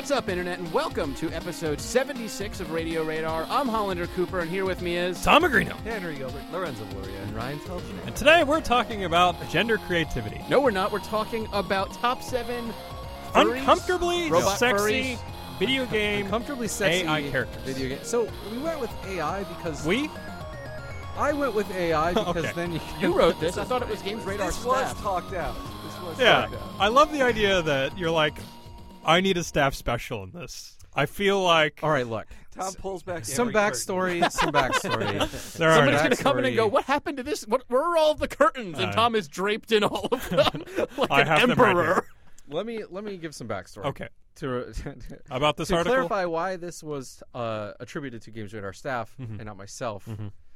What's up, Internet, and welcome to episode 76 of Radio Radar. I'm Hollander Cooper, and here with me is... Tom Agrino. Henry Gilbert. Lorenzo Gloria. And Ryan Telchin. And today we're talking about gender creativity. No, we're not. We're talking about top 7 uncomfortably robot sexy furries. video game Comfortably sexy AI characters. video game. So we went with AI because... I went with AI because Okay. then You wrote this. I thought it was Games Radar This was staff. talked out. Yeah, I love the idea that you're like, I need a staff special in this. I feel like All right, look. Tom pulls back Some every backstory. Some backstory. there are Somebody's no- going to come in and go, backstory. what happened to this? Where are all the curtains? And Tom is draped in all of them like I an have them right emperor. Let me give some backstory. Okay. To About this to article. clarify why this was attributed to Games Radar staff and not myself,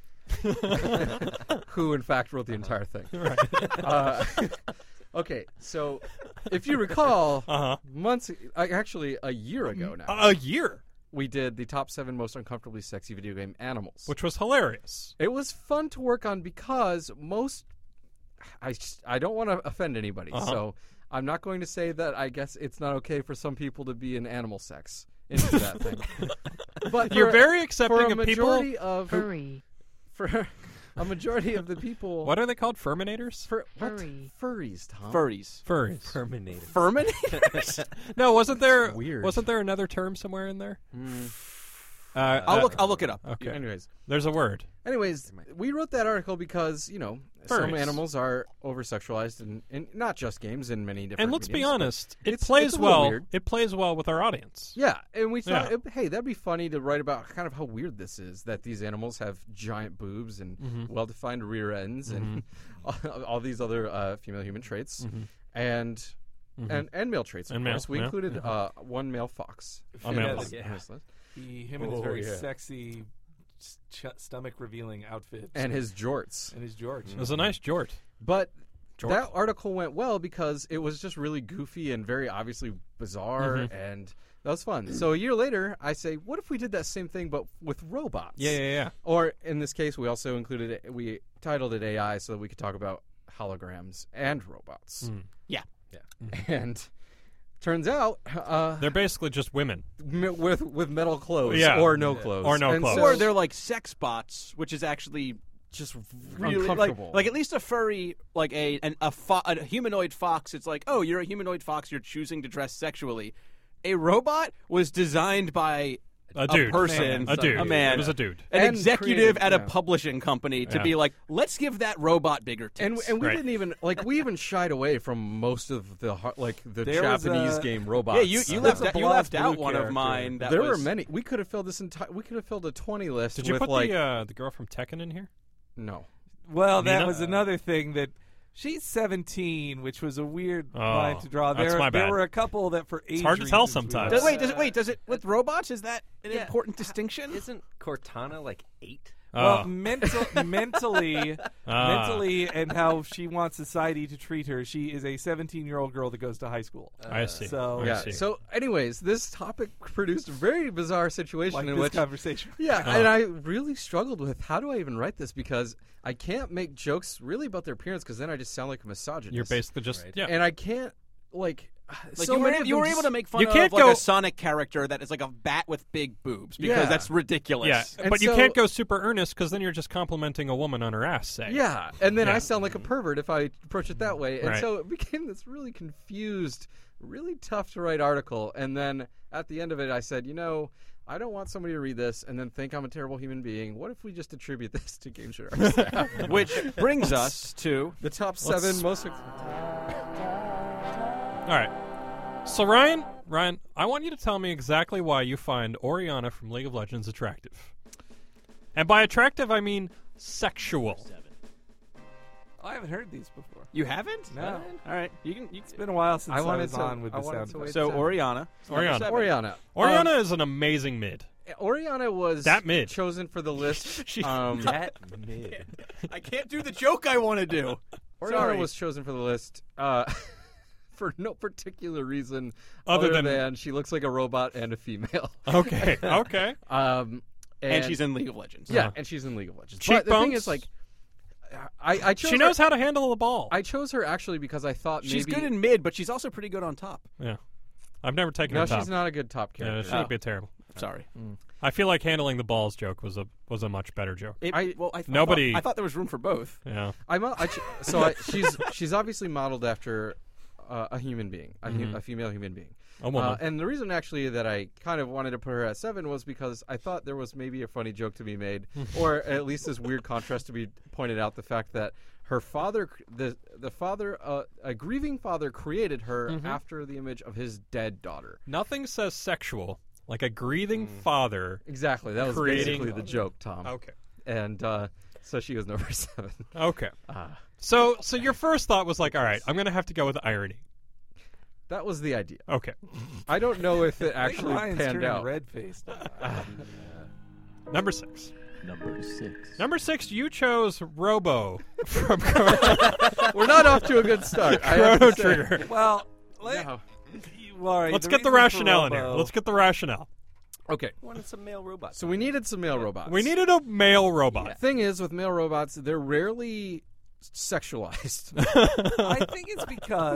who in fact wrote the entire thing. Right. Okay, so if you recall, Uh-huh. actually a year ago now, A year, we did the top 7 most uncomfortably sexy video game animals. which was hilarious. It was fun to work on because I don't want to offend anybody, so I'm not going to say that I guess it's not okay for some people to be an animal sex into that thing. But You're very for accepting a of people. majority of Furry. for a majority of the people. What are they called? Furminators? What? Furry. Furries, Tom. Furries. Furries. Terminator. Furminators? No, wasn't there? weird. Wasn't there another term somewhere in there? I'll look it up. Okay. Anyways, There's a word. we wrote that article because some Furries. animals are over-sexualized in not just games, in many different. And let's be mediums, but- honest, it it's plays a little well. weird. It plays well with our audience. Yeah, and we thought, Yeah. hey, that'd be funny to write about kind of how weird this is, that these animals have giant boobs and well-defined rear ends and all these other female human traits and male traits, of And male, course. We yeah. included one male fox. A male Yes. fox. on this list. Him and his Oh, very yeah. sexy, stomach-revealing outfit. And his jorts. And his George. It was a nice jort. But Jort. that article went well because it was just really goofy and very obviously bizarre, and that was fun. So a year later, I say, what if we did that same thing but with robots? Yeah. Or in this case, we also we titled it AI so that we could talk about holograms and robots. Yeah. And turns out They're basically just women. with metal clothes Yeah. or no clothes. Or no And clothes. so- Or they're like sex bots, which is actually just really uncomfortable. like at least a furry, like a humanoid fox. It's like, oh, you're a humanoid fox. You're choosing to dress sexually. A robot was designed by A dude. person, A dude. a man, It was a dude. an And executive creative, at a yeah. publishing company to Yeah. be like, let's give that robot bigger And tits. we Right. didn't even we even shied away from most of the the There was Japanese a- game robots. yeah, you There's left a you left blue out one of character. mine. That there was, were many. We could have filled this entire. We could have filled a 20 list. Did you with put like the girl from Tekken in here? no? Well, that Nina? was another thing that she's 17, which was a weird line to draw. That's There, my bad. there were a couple that for age hard to tell reasons we sometimes. left. Does it with robots? Is that an Yeah. important distinction? Isn't Cortana like 8? Well, Oh. mentally, and how she wants society to treat her. She is a 17-year-old girl that goes to high school. I see. So- I Yeah. see. So, anyways, this topic produced a very bizarre situation Like in this which conversation. yeah, and I really struggled with how do I even write this because I can't make jokes really about their appearance because then I just sound like a misogynist. You're basically just and I can't like. Like so you were, many of you them were just- able to make fun You of can't like go- a Sonic character that is like a bat with big boobs because Yeah. that's ridiculous. yeah, And but you so- can't go super earnest because then you're just complimenting a woman on her ass. Say. Yeah, and then Yeah. I sound like a pervert if I approach it that way. And Right. so it became this really confused, really tough to write article. And then at the end of it, I said, I don't want somebody to read this and then think I'm a terrible human being. What if we just attribute this to Games Radar staff? Which brings us to The top 7 most. All right. So Ryan, I want you to tell me exactly why you find Oriana from League of Legends attractive. And by attractive, I mean sexual. I haven't heard these before. you haven't. No. All right, you can. It's been a while since I I, wanted was to- on with I the wanted sound to effects. wait. So Seven. Oriana. Oriana. Seven. Oriana. Oriana is an amazing mid. Oriana was That mid. chosen for the list. That mid. I can't do the joke I want to do. Oriana Sorry. was chosen for the list for no particular reason Other other than- than she looks like a robot and a female. Okay. Okay. And she's in League of Legends. Yeah, and she's in League of Legends. Cheekbones? But the thing is, like, I chose She knows how to handle the ball. I chose her actually because I thought She's maybe good in mid, but she's also pretty good on top. Yeah. I've never taken No, her top. she's not a good top Yeah, character. she would be terrible. Sorry. I feel like handling the balls joke was a much better joke. Nobody- I thought there was room for both. Yeah. She's obviously modeled after a human being, a female human being. A woman. And the reason actually that I kind of wanted to put her at 7 was because I thought there was maybe a funny joke to be made, or at least this weird contrast to be pointed out: the fact that her father, the father, a grieving father, created her after the image of his dead daughter. Nothing says sexual like a grieving father. Exactly, that was Creating- basically the joke, Tom. Okay. And so she was number 7. Okay. So your first thought was like, all right, I'm going to have to go with irony. That was the idea. Okay. I don't know if it I think actually Ryan's panned turning out. red-faced. Number 6. Number 6. Number 6, you chose Robo from We're not off to a good start. I have Chrono to say. Trigger. Well, No. all right, Let's the get the reason for rationale in here. Robo- Let's get the rationale. Okay, Wanted some male robots. so we needed some male robots. We needed a male robot. Thing is, with male robots, they're rarely sexualized. I think it's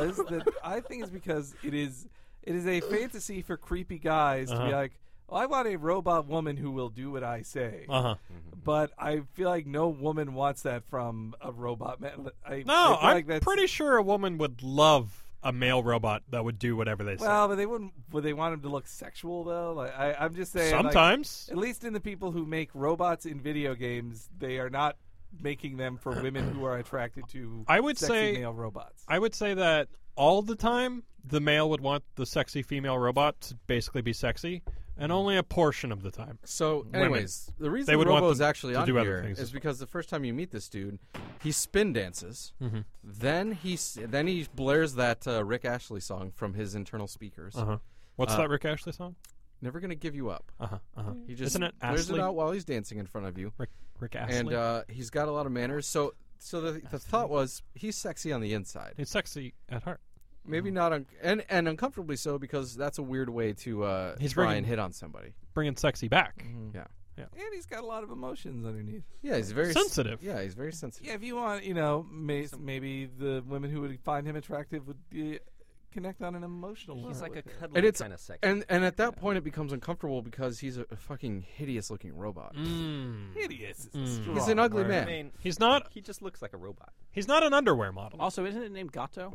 because it is a fantasy for creepy guys to be like, well, I want a robot woman who will do what I say. Uh-huh. But I feel like no woman wants that from a robot man. No, I feel I'm like that's, pretty sure a woman would love a male robot that would do whatever they say. Well, but they wouldn't. Would they want him to look sexual though? Like I'm just saying. like, Sometimes. at least in the people who make robots in video games, they are not making them for women who are attracted to I would sexy say- male robots. I would say that all the time, the male would want the sexy female robot to basically be sexy, and only a portion of the time. So, anyways, the They reason would want Robo is them actually to on do other here things is as because the first time you meet this dude, he spin dances. Then he blares that Rick Ashley song from his internal speakers. Uh-huh. What's that Rick Ashley song? Never gonna give you up. Uh-huh. Uh-huh. He just Isn't it blares Astley? it out while he's dancing in front of you, Rick Astley? and he's got a lot of manners. So the thought was he's sexy on the inside. He's sexy at heart. Maybe not, and uncomfortably so, because that's a weird way to He's try bringing- and hit on somebody. Bringing sexy back. Yeah, And he's got a lot of emotions underneath. yeah, he's very Sensitive. Yeah, he's very sensitive. Yeah, if you want, maybe the women who would find him attractive would connect on an emotional level. He's like a with it. cuddly And it's kind of sex. and at that point it becomes uncomfortable because he's a fucking hideous looking robot. hideous. He's an ugly I man. mean, He's not. he just looks like a robot. He's not an underwear model. Also, isn't it named Gato?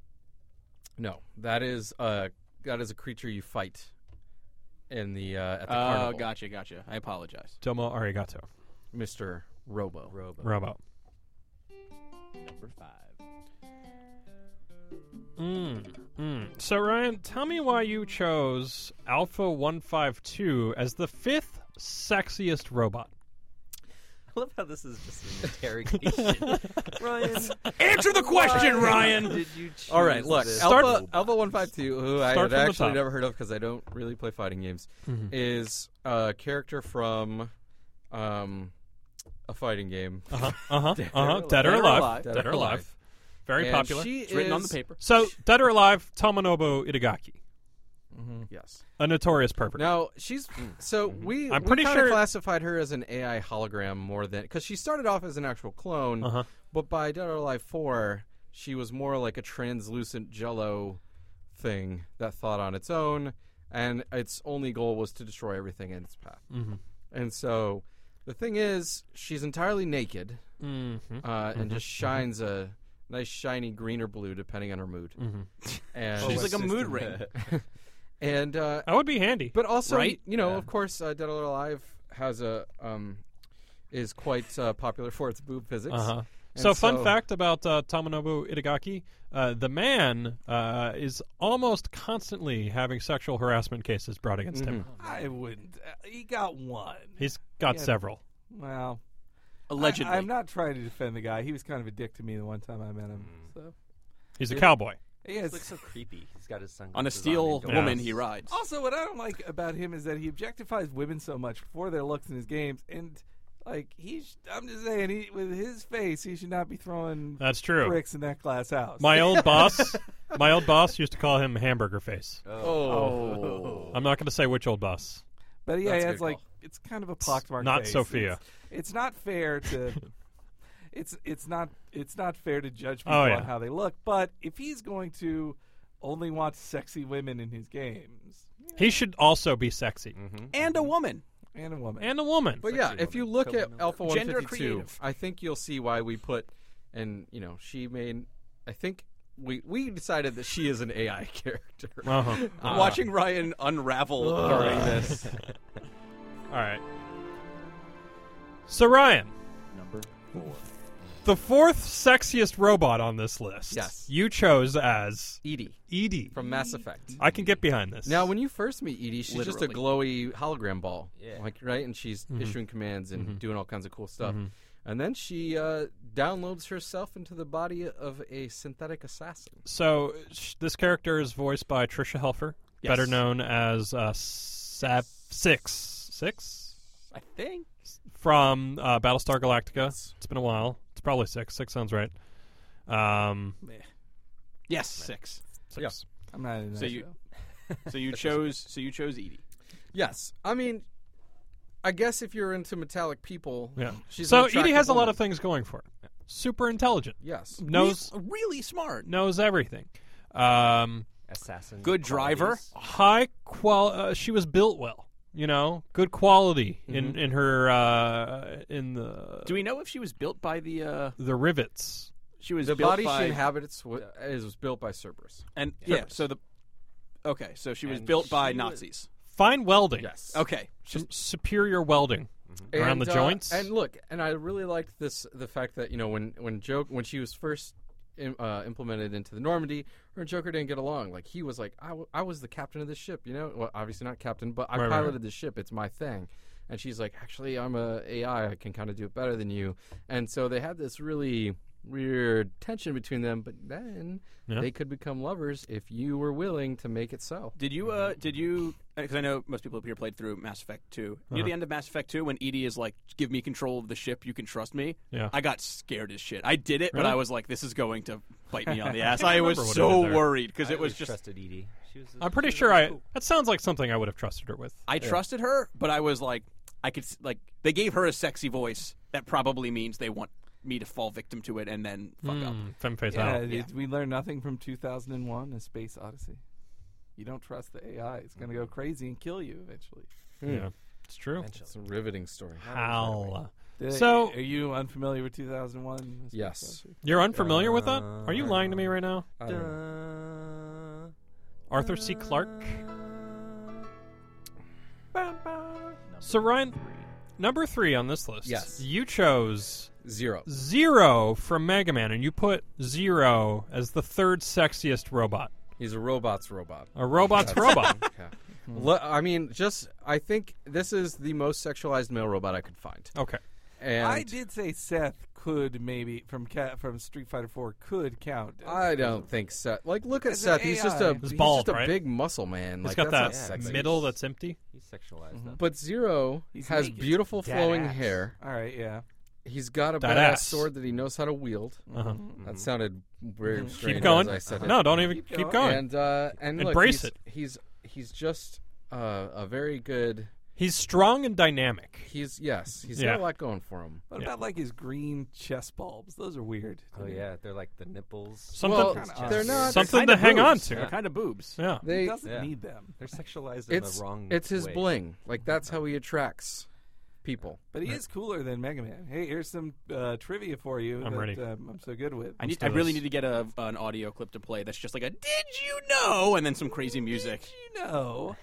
No, that is a creature you fight in the at the Oh, carnival. gotcha. I apologize. Domo arigato. Mr. Robo. Robo. Number 5. So Ryan, tell me why you chose Alpha 152 as the 5th sexiest robot. I love how this is just an interrogation. Ryan, Answer the question, why Ryan. did you choose All right, look, this? Alpha 152, who I Start had from the actually top. never heard of because I don't really play fighting games, is a character from a fighting game. Dead or Alive. Dead Dead or or Alive. Very And popular. She It's written on the is- paper. So, Dead or Alive, Tomonobu Itagaki, Yes. a notorious pervert. Now she's so we I'm we pretty kinda sure- classified her as an AI hologram more than because she started off as an actual clone, but by Dead or Alive 4, she was more like a translucent Jello thing that thought on its own, and its only goal was to destroy everything in its path. And so the thing is, she's entirely naked and just shines a nice shiny green or blue depending on her mood. And She's like a mood ring. and That would be handy. but also, Right? you know, of course, Dead or Alive has a is quite popular for its boob physics. And So, fun fact about Tomonobu Itagaki: the man is almost constantly having sexual harassment cases brought against him. I wouldn't. He got one. He's got Yeah. several. Well, Allegedly. I'm not trying to defend the guy. He was kind of a dick to me the one time I met him. So He's a cowboy. he He has. looks so creepy. He's got his sunglasses On a steel on. woman, Yeah. he rides. Also, what I don't like about him is that he objectifies women so much for their looks in his games, and like I'm just saying, with his face, he should not be throwing That's true. bricks in that glass house. My old boss used to call him Hamburger Face. Oh. I'm not going to say which old boss. But yeah, That's a it's good like call. it's kind of a pockmarked Not face. Sophia. It's not fair to. It's not fair to judge people Oh, yeah. on how they look. But if he's going to only wants sexy women in his games. He should also be sexy. And a woman. And a woman. And a woman. But yeah, if you look at Alpha Gender 152, creative. I think you'll see why we put, and she made. I think we decided that she is an AI character. Uh-huh. Watching Ryan unravel during this. All right. So, Ryan, Number 4. the fourth sexiest robot on this list. Yes. You chose as Edie Edie. from Mass Effect. I can get behind this. Now, when you first meet Edie, she's just a Literally. glowy hologram ball, Yeah. right? And she's issuing commands and doing all kinds of cool stuff. Mm-hmm. And then she downloads herself into the body of a synthetic assassin. So, this character is voiced by Tricia Helfer, Yes. better known as Six I think. from Battlestar Galactica. It's been a while. It's probably 6. 6 sounds right. Yes, 6. 6. Yeah. I'm not in that So you- show. So you chose Edie. Yes. I mean, I guess if you're into metallic people, Yeah. she's So an Edie attractive has a lot woman. of things going for her. Super intelligent. Yes. Knows really smart. knows everything. Assassin. Good driver. qualities. She was built well. Good quality in her in the Do we know if she was built by the rivets. she was The built body by she inhabits was built by Cerberus. and Cerberus. so so she was And built by she was- Nazis. Fine welding. Yes. Okay. Some superior welding around the joints. And look, and I really liked the fact that when she was first implemented into the Normandy, her and Joker didn't get along. Like he was like, I was the captain of this ship, Well, obviously not captain, but I Right, piloted the ship. It's my thing. And she's like, actually, I'm a AI. I can kind of do it better than you. And so they had this really weird tension between them. But then they could become lovers if you were willing to make it so. Did you because I know most people up here played through Mass Effect 2. Near the end of Mass Effect 2 when Edie is like, give me control of the ship, you can trust me. Yeah. I got scared as shit. I did it, but Really? I was like, this is going to bite me on the ass. can't I was remember what I so did there. worried because I it was always just trusted Edie. I'm pretty sure that sounds like something I would have trusted her with. I trusted her, but I was like, they gave her a sexy voice. That probably means they want me to fall victim to it and then fuck up. Femme Yeah, fatale. did we learn nothing from 2001: A Space Odyssey? You don't trust the AI; it's going to go crazy and kill you eventually. Yeah, it's true. It's a riveting story. How? Are you unfamiliar with 2001? A Space Yes. Odyssey? You're unfamiliar with that? Are you lying to me right now? I don't know. Arthur C. Clarke? So, Ryan, number 3 on this list. Yes. You chose 0. Zero from Mega Man, and you put Zero as the third sexiest robot. He's a robot's robot. A robot's robot. Yeah. I mean, I think this is the most sexualized male robot I could find. Okay. And I did say Seth could maybe from Street Fighter 4 could count. I don't think Seth. Like, look at As an Seth. He's just a AI. He's bald, just a right? big muscle man. He's Like, got that's that not sexy. middle that's empty. He's sexualized. though. But Zero He's has naked. beautiful Dead flowing ass. hair. All right, yeah. He's got a That badass ass. sword that he knows how to wield. Uh-huh. That sounded very strange Keep going. as I said it. No, don't even Keep keep going. going. And look, Embrace he's, it. He's just a very good. He's strong and dynamic. He's Yeah. got a lot going for him. What about like his green chest bulbs? Those are weird. to Oh me. yeah, they're like the nipples. Something, Well, Kinda they're awesome. not. something Kinda to hang on boobs. to. They're kind of boobs. Yeah. He They. doesn't Yeah. need them. They're sexualized in It's the wrong. it's his way. bling. Like that's how he attracts people. But he is cooler than Mega Man. Hey, here's some trivia for you I'm that ready. I'm so good with. I do really this. need to get an audio clip to play that's just like a "Did you know?" and then some crazy music. You know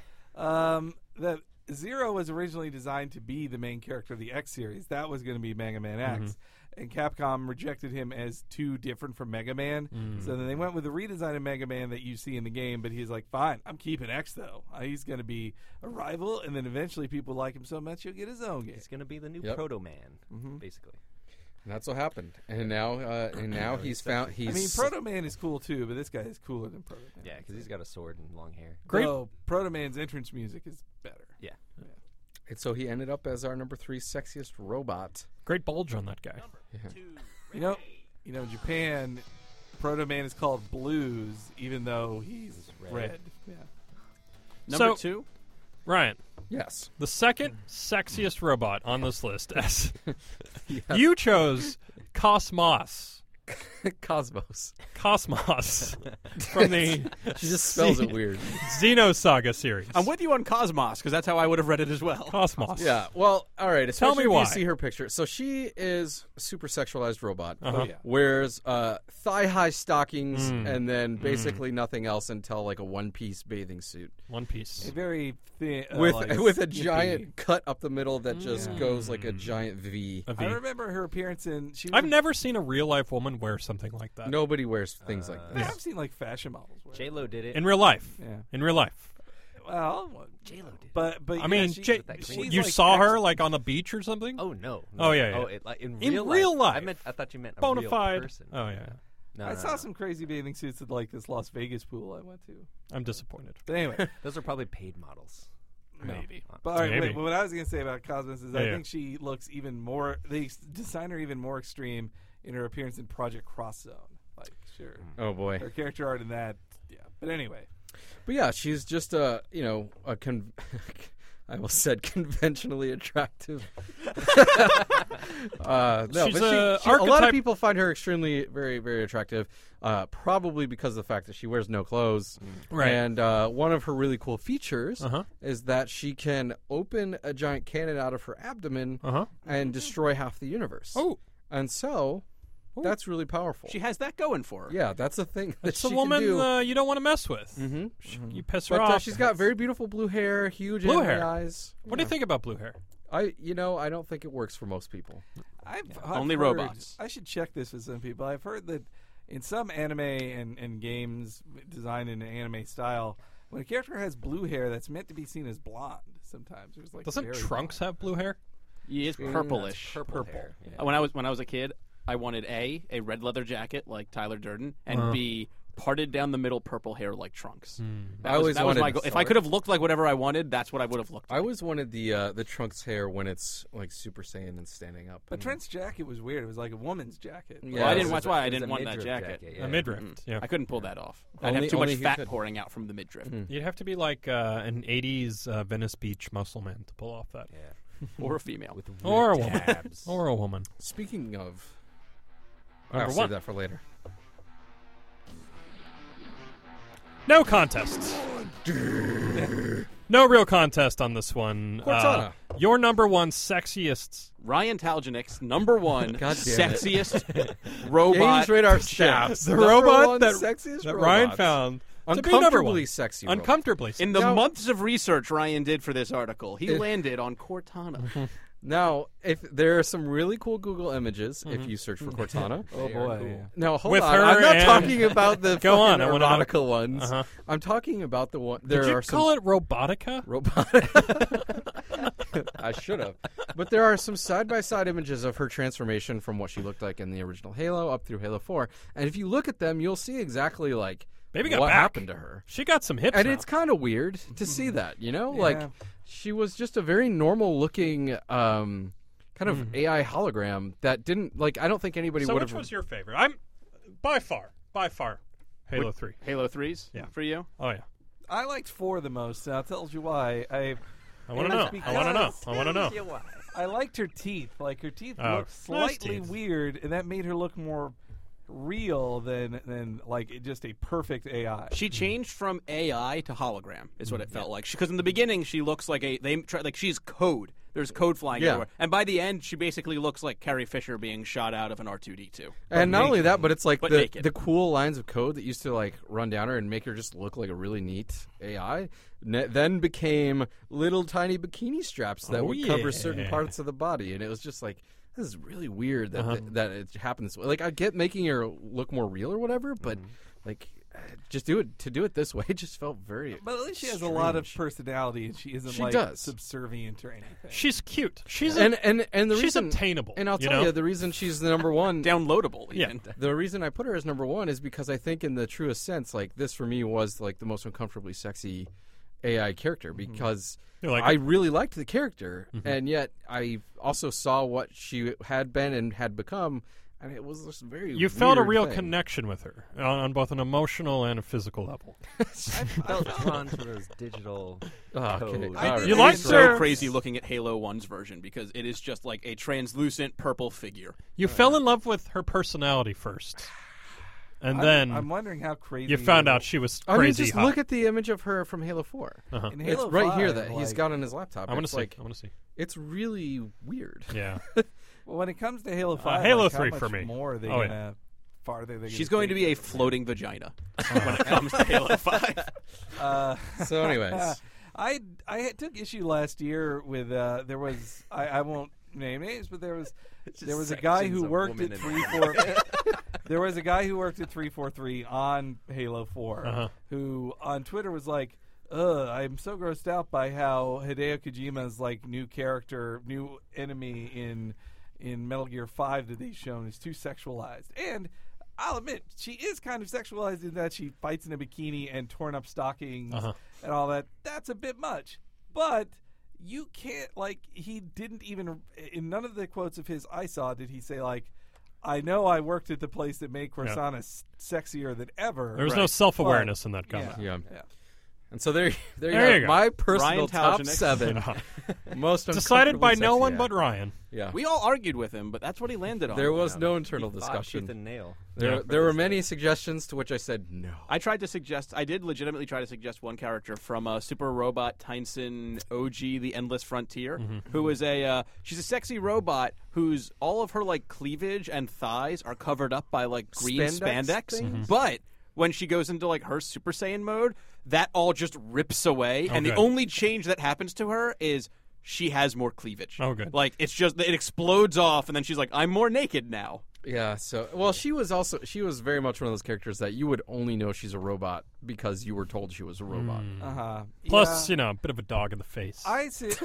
that Zero was originally designed to be the main character of the X series. That was going to be Mega Man X. And Capcom rejected him as too different from Mega Man. So then they went with the redesign of Mega Man that you see in the game, but he's like, fine, I'm keeping X, though. He's going to be a rival, and then eventually people like him so much he'll get his own game. He's gonna be the new Yep. Proto Man, basically. And that's what happened. And now he's found. He's. I mean, Proto Man is cool, too, but this guy is cooler than Proto Man. Yeah, because he's got a sword and long hair. Great. So Proto Man's entrance music is better. Yeah. And so he ended up as our number 3 sexiest robot. Great bulge on that guy. You know, Japan, Proto Man is called Blues, even though he's red. Yeah. Number So- 2. Ryan, Yes. the second sexiest robot on this list. You chose Cosmos Cosmos. Cosmos from the She just spells it weird. Xenosaga series. I'm with you on Cosmos because that's how I would have read it as well. Cosmos. Yeah. Well, all right. Tell me Especially if why. you see her picture. So she is a super sexualized robot. Uh-huh. yeah. Wears thigh-high stockings and then basically nothing else until like a one-piece bathing suit One Piece. A very thin, with like, with a skimpy. giant cut up the middle that just goes like a giant V. A V. I remember her appearance in. She was I've never seen a real life woman wear something like that. Nobody wears things like Yeah, this. I've seen like fashion models. Wear it. J-Lo did it. In real life. Yeah. In real life. Well, J-Lo did it. but I yeah, mean, she- that she's green- you like saw her ex- like on the beach or something? Oh no. Oh, yeah, yeah. Oh, like, in In real real life. I thought you meant a Bona real fide. person. Oh yeah. No, I no, saw no. some crazy bathing suits at like this Las Vegas pool I went to. I'm disappointed. But anyway, Those are probably paid models. maybe. But all right, Maybe. wait, what I was going to say about Cosmos is I Yeah. think she looks even more. They design her even more extreme in her appearance in Project Cross Zone. Like, sure, Oh boy. her character art in that. Yeah, but anyway, But yeah, she's just a I almost said conventionally attractive. No, She's but a a lot of archetype- people find her extremely, very, very attractive. Probably because of the fact that she wears no clothes. Right. And one of her really cool features Uh-huh. is that she can open a giant cannon out of her abdomen Uh-huh. and destroy half the universe. Oh. And so that's really powerful. She has that going for her. Yeah, that's a thing that It's she a woman can do. you don't want to mess with. Mhm. You piss her But off. she's got very beautiful blue hair, huge Blue anime hair. eyes. What do you think about blue hair? I don't think it works for most people. I've Only heard- robots. I should check this with some people. I've heard that in some anime and games designed in an anime style, when a character has blue hair, that's meant to be seen as blonde. Sometimes there's like Doesn't very Trunks have blue hair? He is purplish. Purple. Hair. Yeah. When I was a kid, I wanted a red leather jacket like Tyler Durden, and B parted down the middle purple hair like Trunks. I always that was my wanted- goal. If I could have looked like whatever I wanted, that's what I would have looked I like. always wanted the Trunks hair when it's like Super Saiyan and standing up. But Trent's jacket was weird. It was like a woman's jacket. Yeah. Well, I it didn't. was That's why I It was didn't a want that midriff jacket. yeah. A midriff. Yeah. I couldn't pull that off. I'd Only- have too much only he fat could. pouring out from the midriff, You'd have to be like an 80s Venice Beach muscle man to pull off that. Yeah. or a female. With Or a ripped woman. abs. Or a woman. Speaking of, Number I'll one. save that for later. No contest. No real contest on this one. Cortana. Your number one sexiest. Ryan Talgenik's number one God damn it. sexiest robot. Games Radar Shaft. The Number robot one that, sexiest that robot. Ryan found to be number Uncomfortably one. sexy. robot. Uncomfortably. In the Now- months of research Ryan did for this article, he landed on Cortana. Now, if there are some really cool Google images, if you search for Cortana. Oh They are boy. cool. yeah. Now, hold With on. her I'm not and- talking about the Go on, fucking I wanna know. erotica ones. Uh-huh. I'm talking about the one. There Did you are call some it Robotica? I should have. But there are some side-by-side images of her transformation from what she looked like in the original Halo up through Halo 4. And if you look at them, you'll see exactly like Baby got what back. happened to her. She got some hips And now. it's kind of weird to see that, you know? Like Yeah. she was just a very normal-looking kind of AI hologram that didn't like I don't think anybody So would which have was your favorite? I'm by far, Halo 3. Halo 3s Yeah. for you? Oh yeah. I liked 4 the most. And I'll tell you why. I want to And know. it's I want to know. because- I want to know. Yeah, why? I liked her teeth. Like her teeth Oh, looked nice slightly teeth. weird, and that made her look more real than like just a perfect AI. She changed from AI to hologram, is what it felt like. Because in the beginning, she looks like she's code. There's code flying Yeah. everywhere, and by the end, she basically looks like Carrie Fisher being shot out of an R2D2. And not only that, but it's like But the naked. cool lines of code that used to like run down her and make her just look like a really neat AI, then became little tiny bikini straps that Oh, would cover yeah. certain parts of the body, and it was just like this is really weird that Uh-huh. that it happens. Like I get making her look more real or whatever, but like just do it this way. It just felt very. But at least she has a lot of strange. personality, and she isn't She like does. subservient or anything. She's cute. She's And the she's reason obtainable. and I'll you tell know? you the reason she's the number one. Downloadable, Yeah. even. The reason I put her as number one is because I think, in the truest sense, like this for me was like the most uncomfortably sexy AI character because You like I it? really liked the character, and yet I also saw what she had been and had become, and it was this very. You felt a weird real thing. connection with her on both an emotional and a physical level. I felt drawn to those digital Oh, codes. okay. I All did- right. You liked It's her. so crazy looking at Halo 1's version because it is just like a translucent purple figure. You fell in love with her personality first, and then I'm wondering how crazy you found out she was I mean, crazy just hot. look at the image of her from Halo 4. Uh-huh. in It's Halo right here 5, that he's like, got on his laptop. I want to It's see. like I want to see. it's really weird. Yeah. Well, when it comes to Halo 5, Halo like, how 3 much for me. more are they Oh, yeah. gonna farther? They're She's gonna going to take be a it? floating vagina when it comes to Halo 5. So, anyways, I took issue last year with there was I won't name names, but there was a guy who worked at 343. There was a guy who worked at 343 on Halo 4 Uh-huh. who on Twitter was like, I'm so grossed out by how Hideo Kojima's like new character, new enemy in Metal Gear 5 that they've shown is too sexualized. And I'll admit, she is kind of sexualized in that she fights in a bikini and torn up stockings Uh-huh. and all that. That's a bit much. But you can't, like, he didn't even, in none of the quotes of his I saw, did he say, like, I know I worked at the place that made Cortana sexier than ever. There was no self-awareness in that Yeah. comment. yeah. Yeah. And so there There you you go. go. My personal Ryan top Talgenix. 7 most Decided by no uncomfortably one sexy, but Ryan. yeah. We all argued with him, but that's what he landed on. There was no internal He fought discussion. tooth and nail. Yeah. There were many suggestions to which I said no. I did legitimately try to suggest one character from Super Robot Tyson OG, The Endless Frontier, who is she's a sexy robot whose all of her like cleavage and thighs are covered up by like green Spandex spandex, things? but when she goes into like her Super Saiyan mode, that all just rips away, and the good. only change that happens to her is she has more cleavage. Oh, good. Like it's just it explodes off, and then she's like, I'm more naked now. Yeah, so well, she was very much one of those characters that you would only know she's a robot because you were told she was a robot. Uh-huh. Plus, Yeah. you know, a bit of a dog in the face. I suggested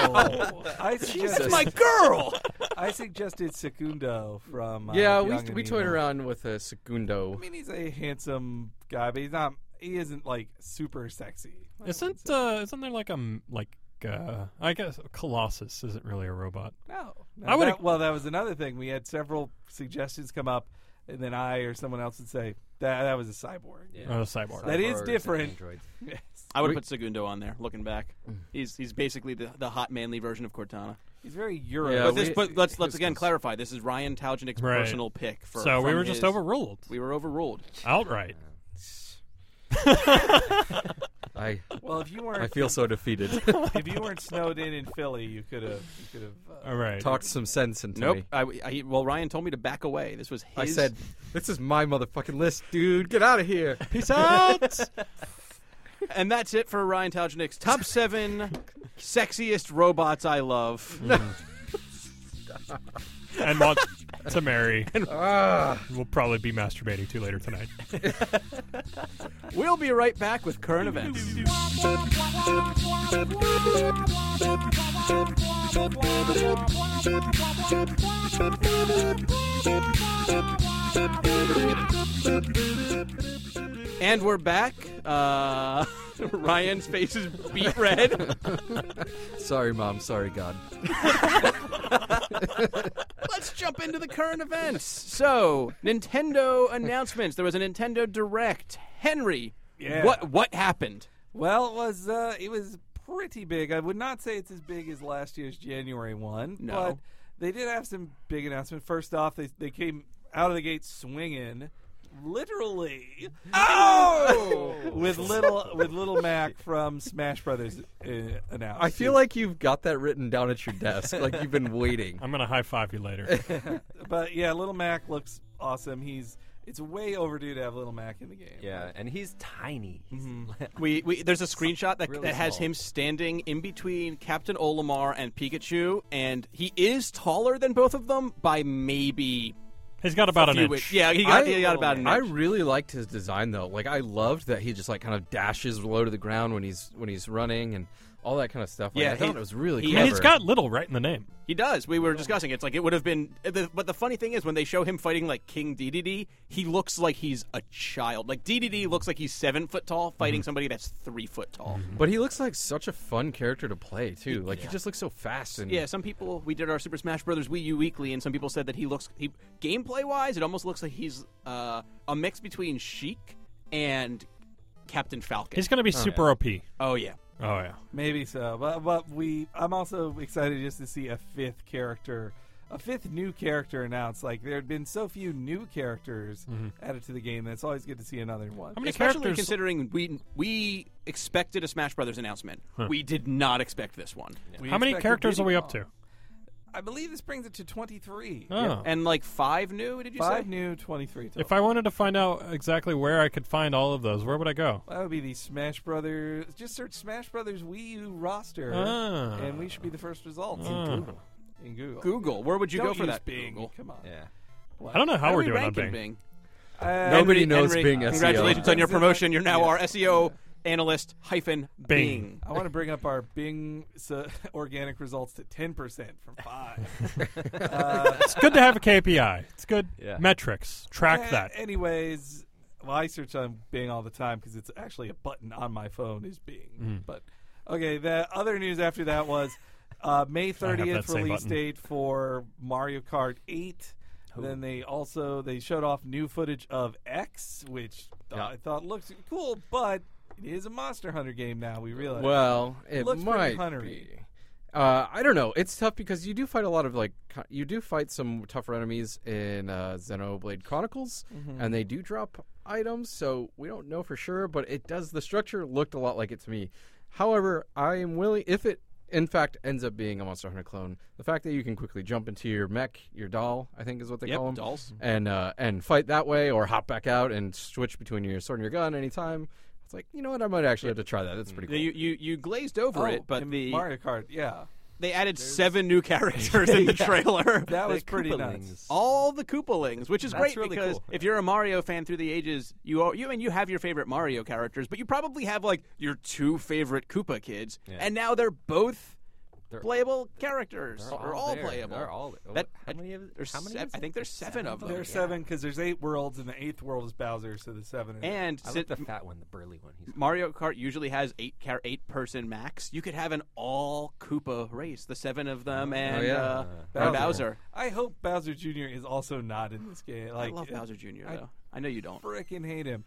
My girl. I suggested Secundo from Yeah, Young we and toyed Evil. around with a Secundo. I mean, he's a handsome guy, but he isn't like super sexy. Isn't there like I guess Colossus isn't really a robot. No. I would've- That was another thing. We had several suggestions come up, and then I or someone else would say that was a cyborg. Yeah. A cyborg. That is Cyborgs and different. androids. Yes. I would put Segundo on there. Looking back, he's basically the hot manly version of Cortana. He's very Euro. Yeah, But let's his again was- clarify. This is Ryan Talgenix's Right. personal pick. So we from were just his- overruled. We were overruled. Outright. Well, if you weren't I feel so defeated. if you weren't snowed in Philly, you could have. All right. Talked some sense into Nope. me. Well, Ryan told me to back away. This was his. I said, "This is my motherfucking list, dude. Get out of here." Peace out. and that's it for Ryan Talgenix's top 7 sexiest robots I love. And want to marry. Ah. We'll probably be masturbating to later tonight. We'll be right back with current events. And we're back. Ryan's face is beet red. Sorry, Mom. Sorry, God. Let's jump into the current events. So, Nintendo announcements. There was a Nintendo Direct. Henry, Yeah. what happened? Well, it was pretty big. I would not say it's as big as last year's January one, No. but they did have some big announcements. First off, they came out of the gate swinging, literally. Oh, with little Mac from Smash Brothers announced. I feel like you've got that written down at your desk, like you've been waiting. I'm gonna high five you later. but yeah, little Mac looks awesome. It's way overdue to have little Mac in the game. Yeah, and he's tiny. He's We there's a screenshot that, Really that has small. him standing in between Captain Olimar and Pikachu, and he is taller than both of them by maybe He's got about a an few inch. inches. Yeah, he got about an I inch. really liked his design though. Like I loved that he just like kind of dashes low to the ground when he's running, and all that kind of stuff. Like, Yeah, I thought it was really he- clever. And it's got little right in the name. He does. We were discussing. It's like it would have been. But the funny thing is, when they show him fighting like King DDD, he looks like he's a child. Like DDD looks like he's 7 foot tall, fighting somebody that's 3 foot tall. But he looks like such a fun character to play too. Like he just looks so fast and Yeah, some people. We did our Super Smash Brothers Wii U Weekly, and some people said that he gameplay wise, it almost looks like he's a mix between Sheik and Captain Falcon. He's going to be super OP. Oh yeah. Oh, yeah. Maybe so, but I'm also excited just to see a fifth new character announced. Like there had been so few new characters added to the game that it's always good to see another one. How many Especially characters? considering we expected a Smash Brothers announcement. We did not expect this one. We How many expected characters are we Diddy up to? Kong. I believe this brings it to 23. Oh. And like 5 new, did you 5 say? new, 23 total. If I wanted to find out exactly where I could find all of those, where would I go? That would be the Smash Brothers. Just search Smash Brothers Wii U roster, Ah. and we should be the first results Ah. in Google. Google. Where would you Don't go for use that? Bing. Google. Come on. Yeah. I don't know how do we're we doing on rank in Bing. Nobody knows Henry, Bing SEO. Congratulations on your promotion. You're now Yeah. our SEO analyst hyphen Bing. I want to bring up our Bing organic results to 10% from 5. It's good to have a KPI. It's good Yeah. metrics. Track that. Anyways, well, I search on Bing all the time because it's actually a button on my phone is Bing. But okay, the other news after that was May that 30th same release button. date for Mario Kart 8. Then they showed off new footage of X, which I thought looks cool, but it is a Monster Hunter game now. We realize. Well, it looks pretty might huntery. be. I don't know. It's tough because you do fight a lot of you do fight some tougher enemies in Xenoblade Chronicles, and they do drop items. So we don't know for sure, but it does. The structure looked a lot like it to me. However, I am willing if it in fact ends up being a Monster Hunter clone. The fact that you can quickly jump into your mech, your doll, I think is what they call them, dolls. and fight that way, or hop back out and switch between your sword and your gun anytime. It's like, you know what, I might actually have to try that. That's pretty cool. You glazed over it, but in the Mario Kart, yeah, they added 7 new characters in the trailer. that was The pretty Koopalings. nuts. All the Koopalings, which is That's great really because cool. if you're a Mario fan through the ages, you have your favorite Mario characters, but you probably have like your 2 favorite Koopa kids, and now they're both playable characters. They're all there. playable. They're all. That- how many of? There's How many? I think there's 7 of them. There's 7 because there's 8 worlds, and the 8th world is Bowser, so the 7. And I like the fat one, the burly one. He's Mario Kart usually has 8 person max. You could have an all Koopa race, the 7 of them, and yeah. and Bowser. I hope Bowser Jr. is also not in this game. Like, I love Bowser Jr. though. I know you don't. Frickin' hate him.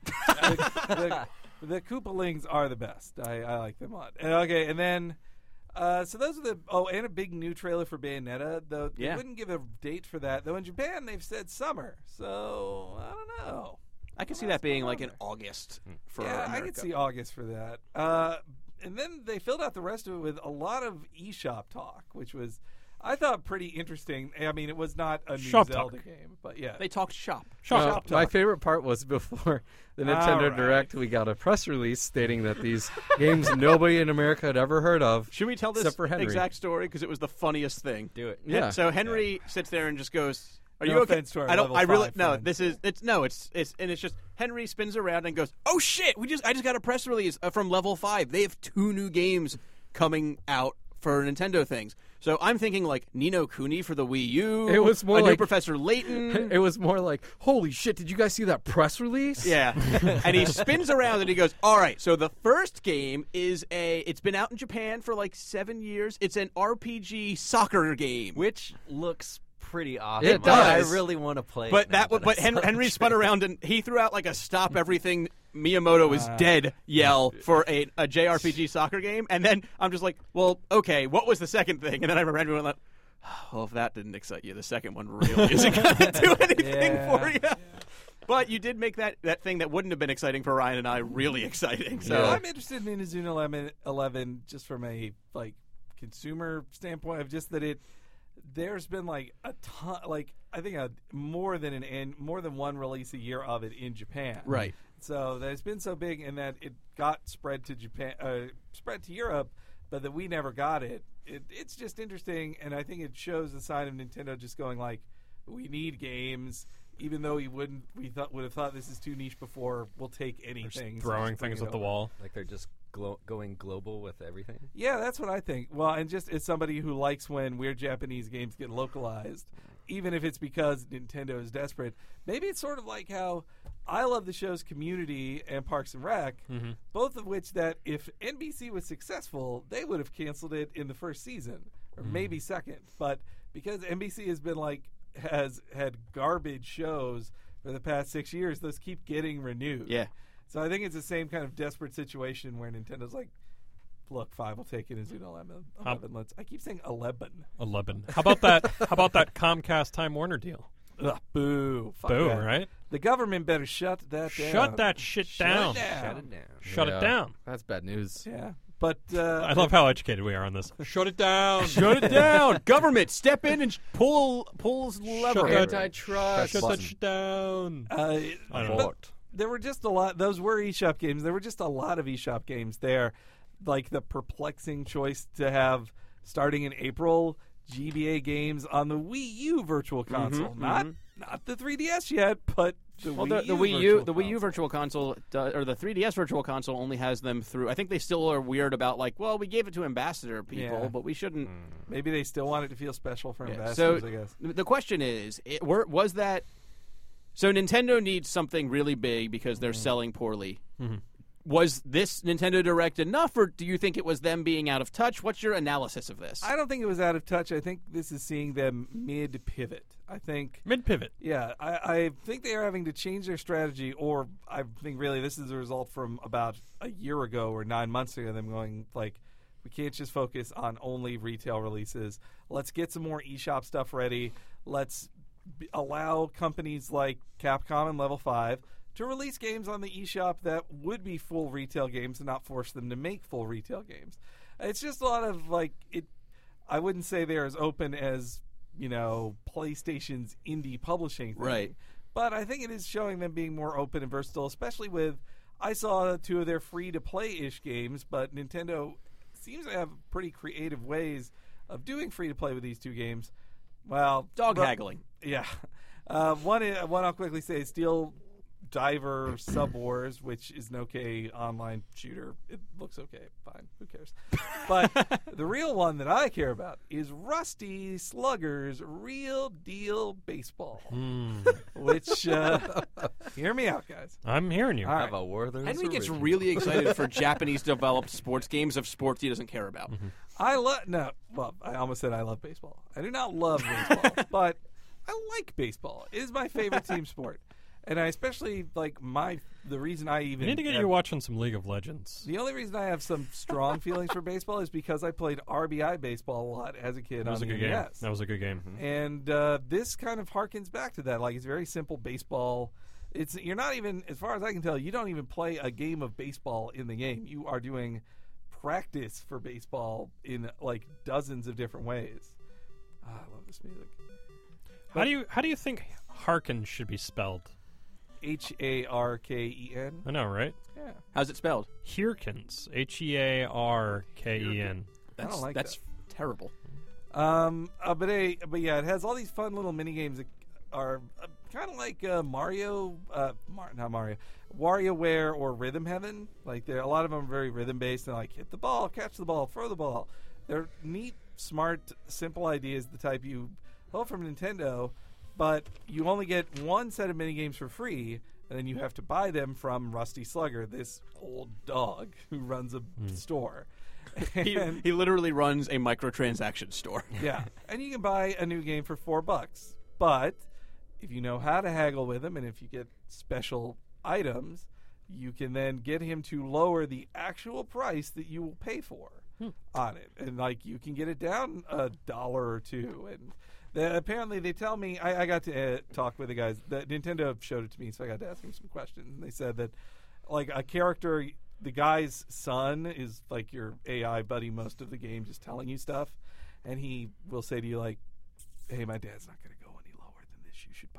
the Koopalings are the best. I like them a lot. Okay, and then. So those are the and a big new trailer for Bayonetta. Though they wouldn't give a date for that. Though in Japan they've said summer. So I don't know. I can see that being like in August for Yeah, America. I could see August for that. And then they filled out the rest of it with a lot of eShop talk, which was I thought pretty interesting. I mean, it was not a new Shop Zelda talk. game, but yeah, They talked shop. Shop My talk. favorite part was before the All Nintendo right. Direct, we got a press release stating that these games nobody in America had ever heard of. Should we tell this Except for Henry. exact story because it was the funniest thing? do it. Yeah. So Henry sits there and just goes, "Are No you okay?" offense to our I don't. level I really 5 no. friends. This is it's just Henry spins around and goes, "Oh shit! I just got a press release from Level 5. They have 2 new games coming out for Nintendo things." So I'm thinking like Nino Kuni for the Wii U. It was more a new like- Professor Layton. It was more like, holy shit, did you guys see that press release? Yeah. And he spins around and he goes, "All right, so the first game it's been out in Japan for like 7 years. It's an RPG soccer game." Which looks pretty awesome. It does. I really want to play. But it now but I saw Henry the spun trailer. around and he threw out like a "stop everything, Miyamoto is dead" yell for a JRPG soccer game, and then I'm just like, well, okay, what was the second thing? And then I remember Henry went like, well, if that didn't excite you, the second one really isn't going to do anything for you. But you did make that thing that wouldn't have been exciting for Ryan and I really exciting. So Yeah, I'm interested in Inazuma 11 just from a consumer standpoint of just that there's been like a ton, like I think more than one release a year of it in Japan. Right. So that it's been so big and that it got spread to Japan, spread to Europe, but that we never got it. It's just interesting, and I think it shows the sign of Nintendo just going like, we need games. even though we would have thought this is too niche before, we'll take anything. Throwing things at the wall. Like they're just going global with everything. Yeah, that's what I think. Well, and just as somebody who likes when weird Japanese games get localized, even if it's because Nintendo is desperate, maybe it's sort of like how I love the shows Community and Parks and Rec, both of which that if NBC was successful, they would have canceled it in the first season or maybe second. But because NBC has had garbage shows for the past 6 years, those keep getting renewed. Yeah. So I think it's the same kind of desperate situation where Nintendo's like, look, 5 will take it as an 11. I keep saying 11. 11. How about that? How about that Comcast Time Warner deal? Ugh, boo. Fuck Boo, that. right? The government better shut that down. Shut that shit down. Shut it down. Shut Yeah, it down. That's bad news. Yeah. But I love how educated we are on this. Shut it down. Shut it down. Government, step in and pull lever. Shut Antitrust. Shut that shit down. I don't know. but there were just a lot. Those were eShop games. There were just a lot of eShop games there. Like the perplexing choice to have, starting in April, GBA games on the Wii U Virtual Console. Not the 3DS yet, but the Wii U Virtual Console or the 3DS Virtual Console only has them through. I think they still are weird about we gave it to Ambassador people, Yeah. but we shouldn't. Maybe they still want it to feel special for So ambassadors, I guess. the question is, was that? So Nintendo needs something really big because they're selling poorly. Was this Nintendo Direct enough, or do you think it was them being out of touch? What's your analysis of this? I don't think it was out of touch. I think this is seeing them mid-pivot. I think Mid-pivot. Yeah, I think they are having to change their strategy, or I think really this is a result from about a year ago or 9 months ago, them going like, we can't just focus on only retail releases. Let's get some more eShop stuff ready. Let's allow companies like Capcom and Level 5 to release games on the eShop that would be full retail games and not force them to make full retail games. It's just a lot of I wouldn't say they're as open as, PlayStation's indie publishing thing. Right. But I think it is showing them being more open and versatile, especially with, I saw 2 of their free-to-play-ish games, but Nintendo seems to have pretty creative ways of doing free-to-play with these 2 games. Well, Dog haggling. Yeah. One I'll quickly say is Steel Diver Sub Wars, which is an okay online shooter. It looks okay. Fine. Who cares? But the real one that I care about is Rusty Slugger's Real Deal Baseball. Which, hear me out, guys. I'm hearing you. All right. Have a Werther's Henry gets original. really excited for Japanese-developed sports games of sports he doesn't care about. I almost said I love baseball. I do not love baseball, but I like baseball. It is my favorite team sport. And I especially like the reason I even You need to get you watching some League of Legends. The only reason I have some strong feelings for baseball is because I played RBI baseball a lot as a kid That was on a the good game. NES. That was a good game. And this kind of harkens back to that. Like, it's very simple baseball. You're not even, as far as I can tell, you don't even play a game of baseball in the game. You are doing practice for baseball in like dozens of different ways. I love this music. How do you think Harken should be spelled? Harken. I know, right? Yeah. How's it spelled? Hearkens. Hearken. don't like That's terrible. But yeah, it has all these fun little mini games that are kind of like Mario, not Mario, WarioWare or Rhythm Heaven. Like, a lot of them are very rhythm based and like hit the ball, catch the ball, throw the ball. They're neat, smart, simple ideas, the type you pull from Nintendo, but you only get one set of mini games for free, and then you have to buy them from Rusty Slugger, this old dog who runs a store. He literally runs a microtransaction store. Yeah, and you can buy a new game for $4. But if you know how to haggle with him, and if you get special items, you can then get him to lower the actual price that you will pay for on it, and like you can get it down $1 or $2. And apparently, they tell me I got to talk with the guys. The Nintendo showed it to me, so I got to ask them some questions. And they said that like a character. The guy's son is like your AI buddy most of the game, just telling you stuff. And he will say to you, like, hey, my dad's not going to go any lower than this. You should buy it.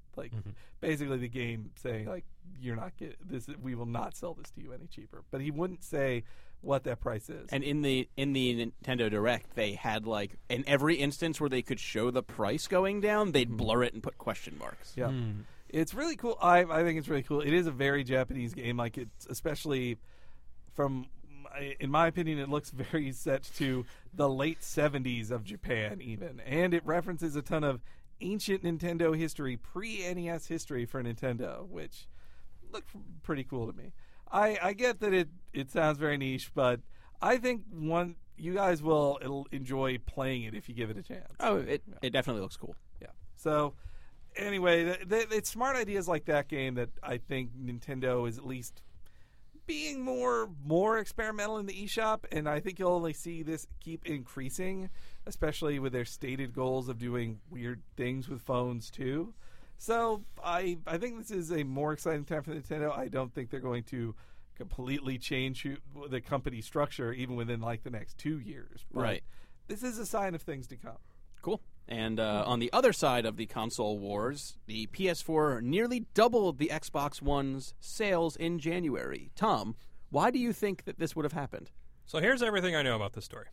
Like basically the game saying like you're not get this. We will not sell this to you any cheaper. But he wouldn't say what that price is. And in the Nintendo Direct, they had like in every instance where they could show the price going down, they'd blur it and put question marks. Yeah, it's really cool. I think it's really cool. It is a very Japanese game. Like it's especially from. In my opinion, it looks very set to the late 70s of Japan, even. And it references a ton of ancient Nintendo history, pre-NES history for Nintendo, which looked pretty cool to me. I get that it sounds very niche, but I think you guys will enjoy playing it if you give it a chance. Oh, it definitely looks cool. Yeah. So, anyway, it's smart ideas like that game that I think Nintendo is at least being more experimental in the eShop, and I think you'll only see this keep increasing, especially with their stated goals of doing weird things with phones too. So I think this is a more exciting time for Nintendo. I don't think they're going to completely change the company structure even within like the next 2 years. But Right. this is a sign of things to come. Cool. And on the other side of the console wars, the PS4 nearly doubled the Xbox One's sales in January. Tom, why do you think that this would have happened? So here's everything I know about this story.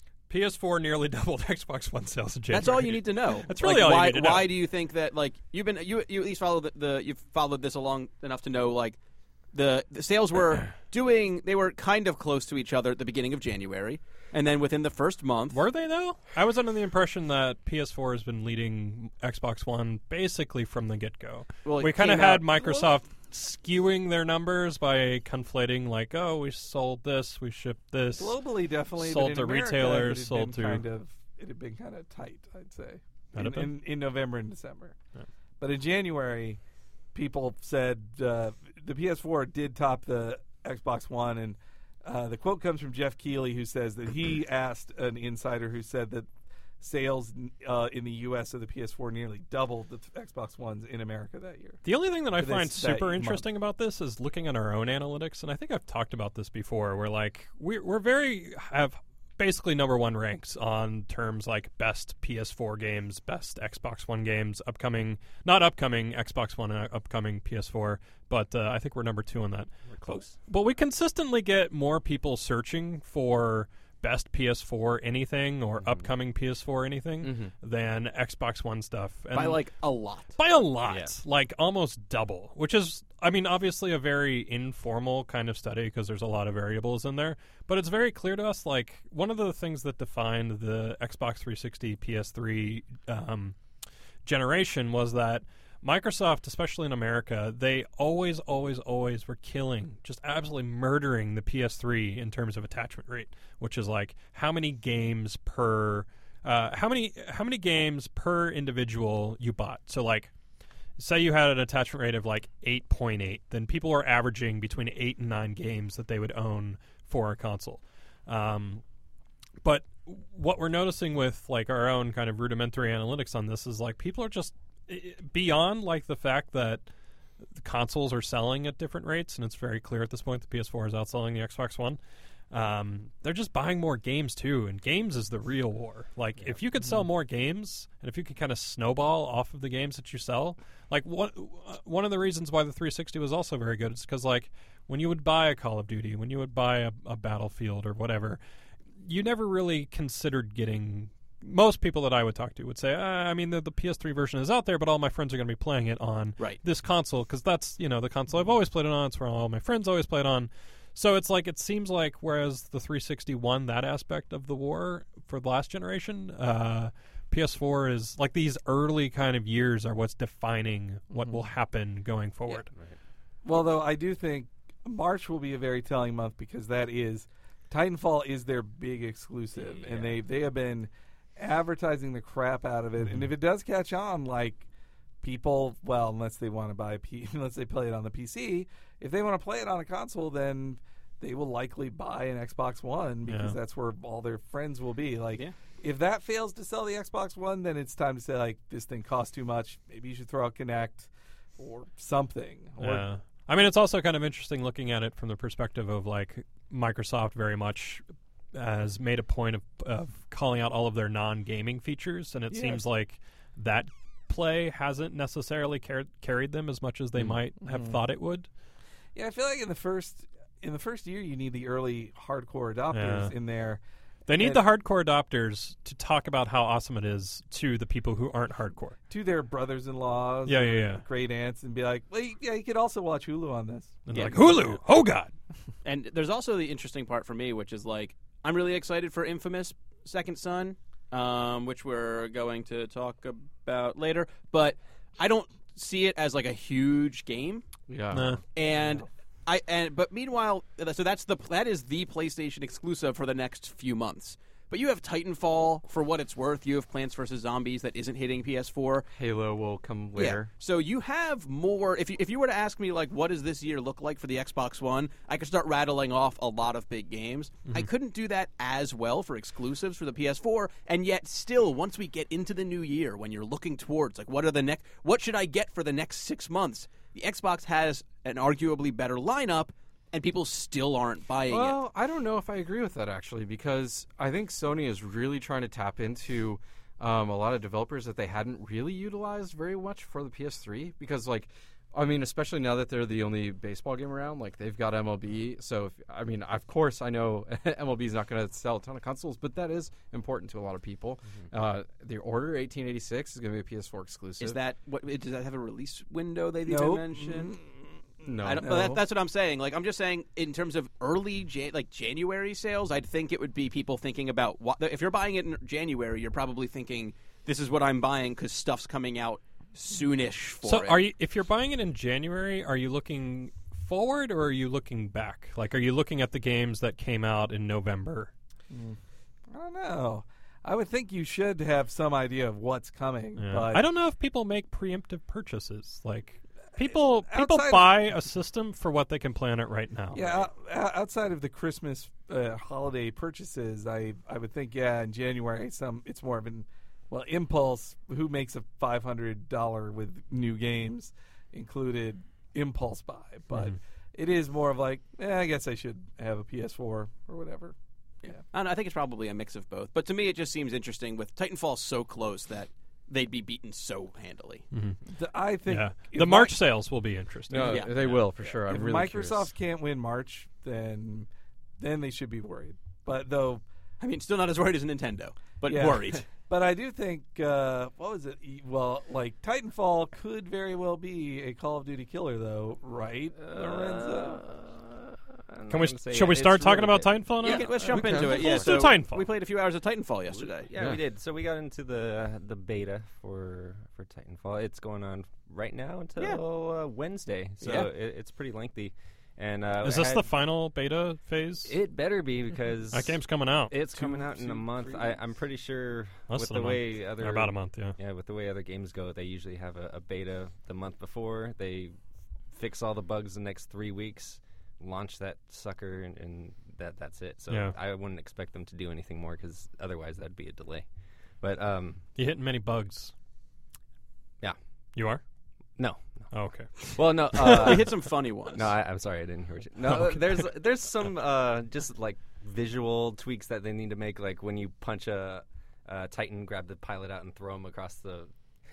PS4 nearly doubled Xbox One sales in January. That's all you need to know. That's really like, all why, you need to know. Why do you think that? Like you at least followed you've followed this along enough to know like the sales were they were kind of close to each other at the beginning of January, and then within the first month, Were they, though? I was under the impression that PS4 has been leading Xbox One basically from the get-go. Well, it We kind of came had out- Microsoft skewing their numbers by conflating, like, oh, we sold this, we shipped this. Globally, definitely. Sold but in to America, retailers, it had sold been to- it had been kind of tight, I'd say, Had it been? in November and December. Yeah. But in January, people said the PS4 did top the Xbox One, and the quote comes from Jeff Keighley, who says that he asked an insider who said that sales in the U.S. of the PS4 nearly doubled the Xbox Ones in America that year. The only thing that I For find that super month. interesting about this is looking at our own analytics, and I think I've talked about this before, where like we're have basically number one ranks on terms like best PS4 games, best Xbox One games, not upcoming Xbox One, upcoming PS4, but I think we're number 2 on that. We're close. But we consistently get more people searching for best PS4 anything or upcoming PS4 anything than Xbox One stuff. And by like a lot. by a lot, Yeah. like almost double, which is, I mean, obviously a very informal kind of study because there's a lot of variables in there. But it's very clear to us, like, one of the things that defined the Xbox 360 PS3 generation was that Microsoft, especially in America, they always were killing, just absolutely murdering the PS3 in terms of attachment rate, which is like how many games per games per individual you bought. So like, say you had an attachment rate of like 8.8, then people are averaging between 8 and 9 games that they would own for a console. But what we're noticing with like our own kind of rudimentary analytics on this is like people are just beyond like the fact that the consoles are selling at different rates, and it's very clear at this point the PS4 is outselling the Xbox One. They're just buying more games too, and games is the real war. Like, if you could sell more games, and if you could kind of snowball off of the games that you sell, like one of the reasons why the 360 was also very good is because like when you would buy a Call of Duty, when you would buy a Battlefield or whatever, you never really considered getting. Most people that I would talk to would say, I mean, the PS3 version is out there, but all my friends are going to be playing it on this console because that's, the console I've always played it on. It's where all my friends always played on. So it's like, it seems like whereas the 360 won that aspect of the war for the last generation, PS4 is like these early kind of years are what's defining what will happen going forward. Yeah, right. Well, though, I do think March will be a very telling month because Titanfall is their big exclusive, and they have been advertising the crap out of it. And if it does catch on, like people, well, unless they want to unless they play it on the PC, if they want to play it on a console, then they will likely buy an Xbox One because that's where all their friends will be. Like, if that fails to sell the Xbox One, then it's time to say, like, this thing costs too much. Maybe you should throw out Kinect or something. Yeah. I mean, it's also kind of interesting looking at it from the perspective of, like, Microsoft very much has made a point of calling out all of their non-gaming features, and it seems like that play hasn't necessarily carried them as much as they might have thought it would. Yeah, I feel like in the first year you need the early hardcore adopters in there. They need the hardcore adopters to talk about how awesome it is to the people who aren't hardcore. To their brothers-in-laws, Yeah. great aunts, and be like, well, you could also watch Hulu on this. And they're like, Hulu, oh God. And there's also the interesting part for me, which is like, I'm really excited for Infamous Second Son, which we're going to talk about later. But I don't see it as like a huge game. Yeah. Nah. And but meanwhile, so that is the PlayStation exclusive for the next few months. But you have Titanfall for what it's worth. You have Plants vs. Zombies that isn't hitting PS4. Halo will come later. Yeah. So you have more. If you were to ask me, like, what does this year look like for the Xbox One, I could start rattling off a lot of big games. I couldn't do that as well for exclusives for the PS4, and yet still, once we get into the new year, when you're looking towards, like, what should I get for the next 6 months? The Xbox has an arguably better lineup, and people still aren't buying it. Well, I don't know if I agree with that, actually, because I think Sony is really trying to tap into a lot of developers that they hadn't really utilized very much for the PS3. Because, like, I mean, especially now that they're the only baseball game around, like, they've got MLB. So, of course, I know MLB is not going to sell a ton of consoles, but that is important to a lot of people. The Order 1886 is going to be a PS4 exclusive. Does that have a release window they Nope. mention? No. I don't, No. that's what I'm saying. Like, I'm just saying, in terms of early January sales, I'd think it would be people thinking about if you're buying it in January, you're probably thinking, this is what I'm buying because stuff's coming out soonish for So it. if you're buying it in January, are you looking forward or are you looking back? Like, are you looking at the games that came out in November? I don't know. I would think you should have some idea of what's coming. Yeah. But I don't know if people make preemptive purchases. Like, people outside- buy a system for what they can play on it right now. Yeah, outside of the Christmas holiday purchases, I would think, in January, it's more of an impulse. Who makes a $500 with new games included impulse buy? But it is more of like, I guess I should have a PS4 or whatever. Yeah, I don't know, I think it's probably a mix of both. But to me, it just seems interesting with Titanfall so close that they'd be beaten so handily. I think Yeah. if The March sales will be interesting. No, Yeah. they will, for sure. I'm if really Microsoft curious. can't win March, then they should be worried. But though. I mean, still not as worried as Nintendo, but Yeah. worried. But I do think, what was it? Well, like, Titanfall could very well be a Call of Duty killer, though, right, Lorenzo? Shall we start talking about Titanfall now? Yeah, let's jump we can. into it. Yeah, Let's do so Titanfall. we played a few hours of Titanfall yesterday. Yeah, we did. So we got into the beta for Titanfall. It's going on right now until Wednesday. So Yeah. it's pretty lengthy. And Is this the final beta phase? It better be because That game's coming out. it's coming out in a month. I'm pretty sure Less with than the a way month. other Or about a month, yeah. Yeah, with the way other games go, they usually have a beta the month before. They fix all the bugs the next 3 weeks, launch that sucker, and that's it. So Yeah. I wouldn't expect them to do anything more because otherwise that'd be a delay. But You hitting many bugs? Yeah. You are? no. Oh, okay. Well, no. We hit some funny ones. No, I'm sorry, I didn't hear what you. No, there's some just like visual tweaks that they need to make, like when you punch a Titan, grab the pilot out and throw him across the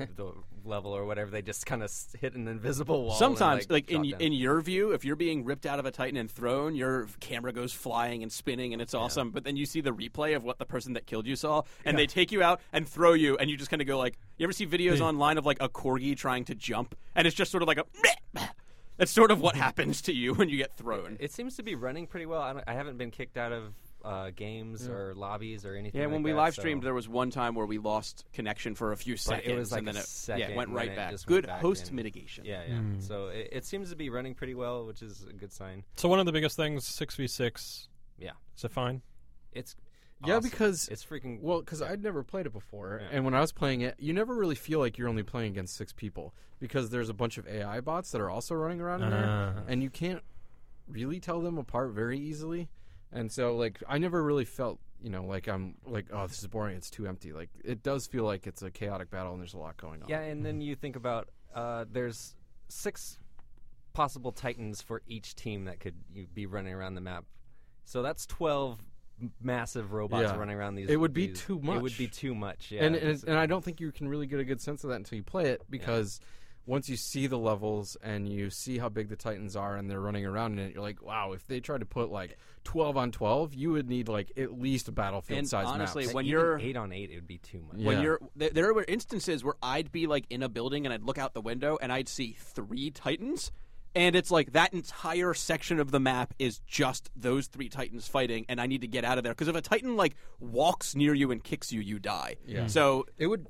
level or whatever. They just kind of hit an invisible wall. Sometimes, and, like drop in down. your view, if you're being ripped out of a Titan and thrown, your camera goes flying and spinning, and it's awesome. But then you see the replay of what the person that killed you saw, and they take you out and throw you, and you just kind of go like, you ever see videos online of like a corgi trying to jump, and it's just sort of like a. That's sort of what happens to you when you get thrown. It seems to be running pretty well. I haven't been kicked out of games or lobbies or anything. Yeah, like when we that, live streamed, so- there was one time where we lost connection for a few But seconds, it was like and then a second, it went and right then it back. just went Good back host in. mitigation. Yeah. So it seems to be running pretty well, which is a good sign. So one of the biggest things, 6v6. Yeah. Is it fine? It's Yeah, awesome. because it's freaking because I'd never played it before, Yeah. and when I was playing it, you never really feel like you're only playing against 6 people because there's a bunch of AI bots that are also running around in there, and you can't really tell them apart very easily. And so, like, I never really felt, like I'm like, oh, this is boring. It's too empty. Like, it does feel like it's a chaotic battle, and there's a lot going on. Yeah, and then you think about there's 6 possible Titans for each team that could be running around the map. So that's 12 massive robots Yeah. running around these. It would be these- too much. It would be too much. Yeah. And I don't think you can really get a good sense of that until you play it, because once you see the levels and you see how big the Titans are and they're running around in it, you're like, wow, if they tried to put like 12 on 12, you would need like at least a battlefield And size honestly, maps. when Even you're 8 on 8, it would be too much. Yeah. when you're there were instances where I'd be like in a building and I'd look out the window and I'd see 3 Titans, and it's like that entire section of the map is just those 3 Titans fighting, and I need to get out of there because if a Titan like walks near you and kicks you, you die. Yeah. So it would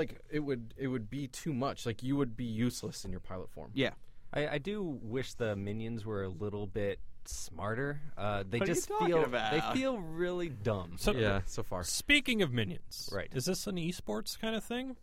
be too much. Like you would be useless in your pilot form. yeah. I do wish the minions were a little bit smarter. They What are you just talking feel about? they feel really dumb. So, Yeah, so far. speaking of minions, Right. is this an esports kind of thing?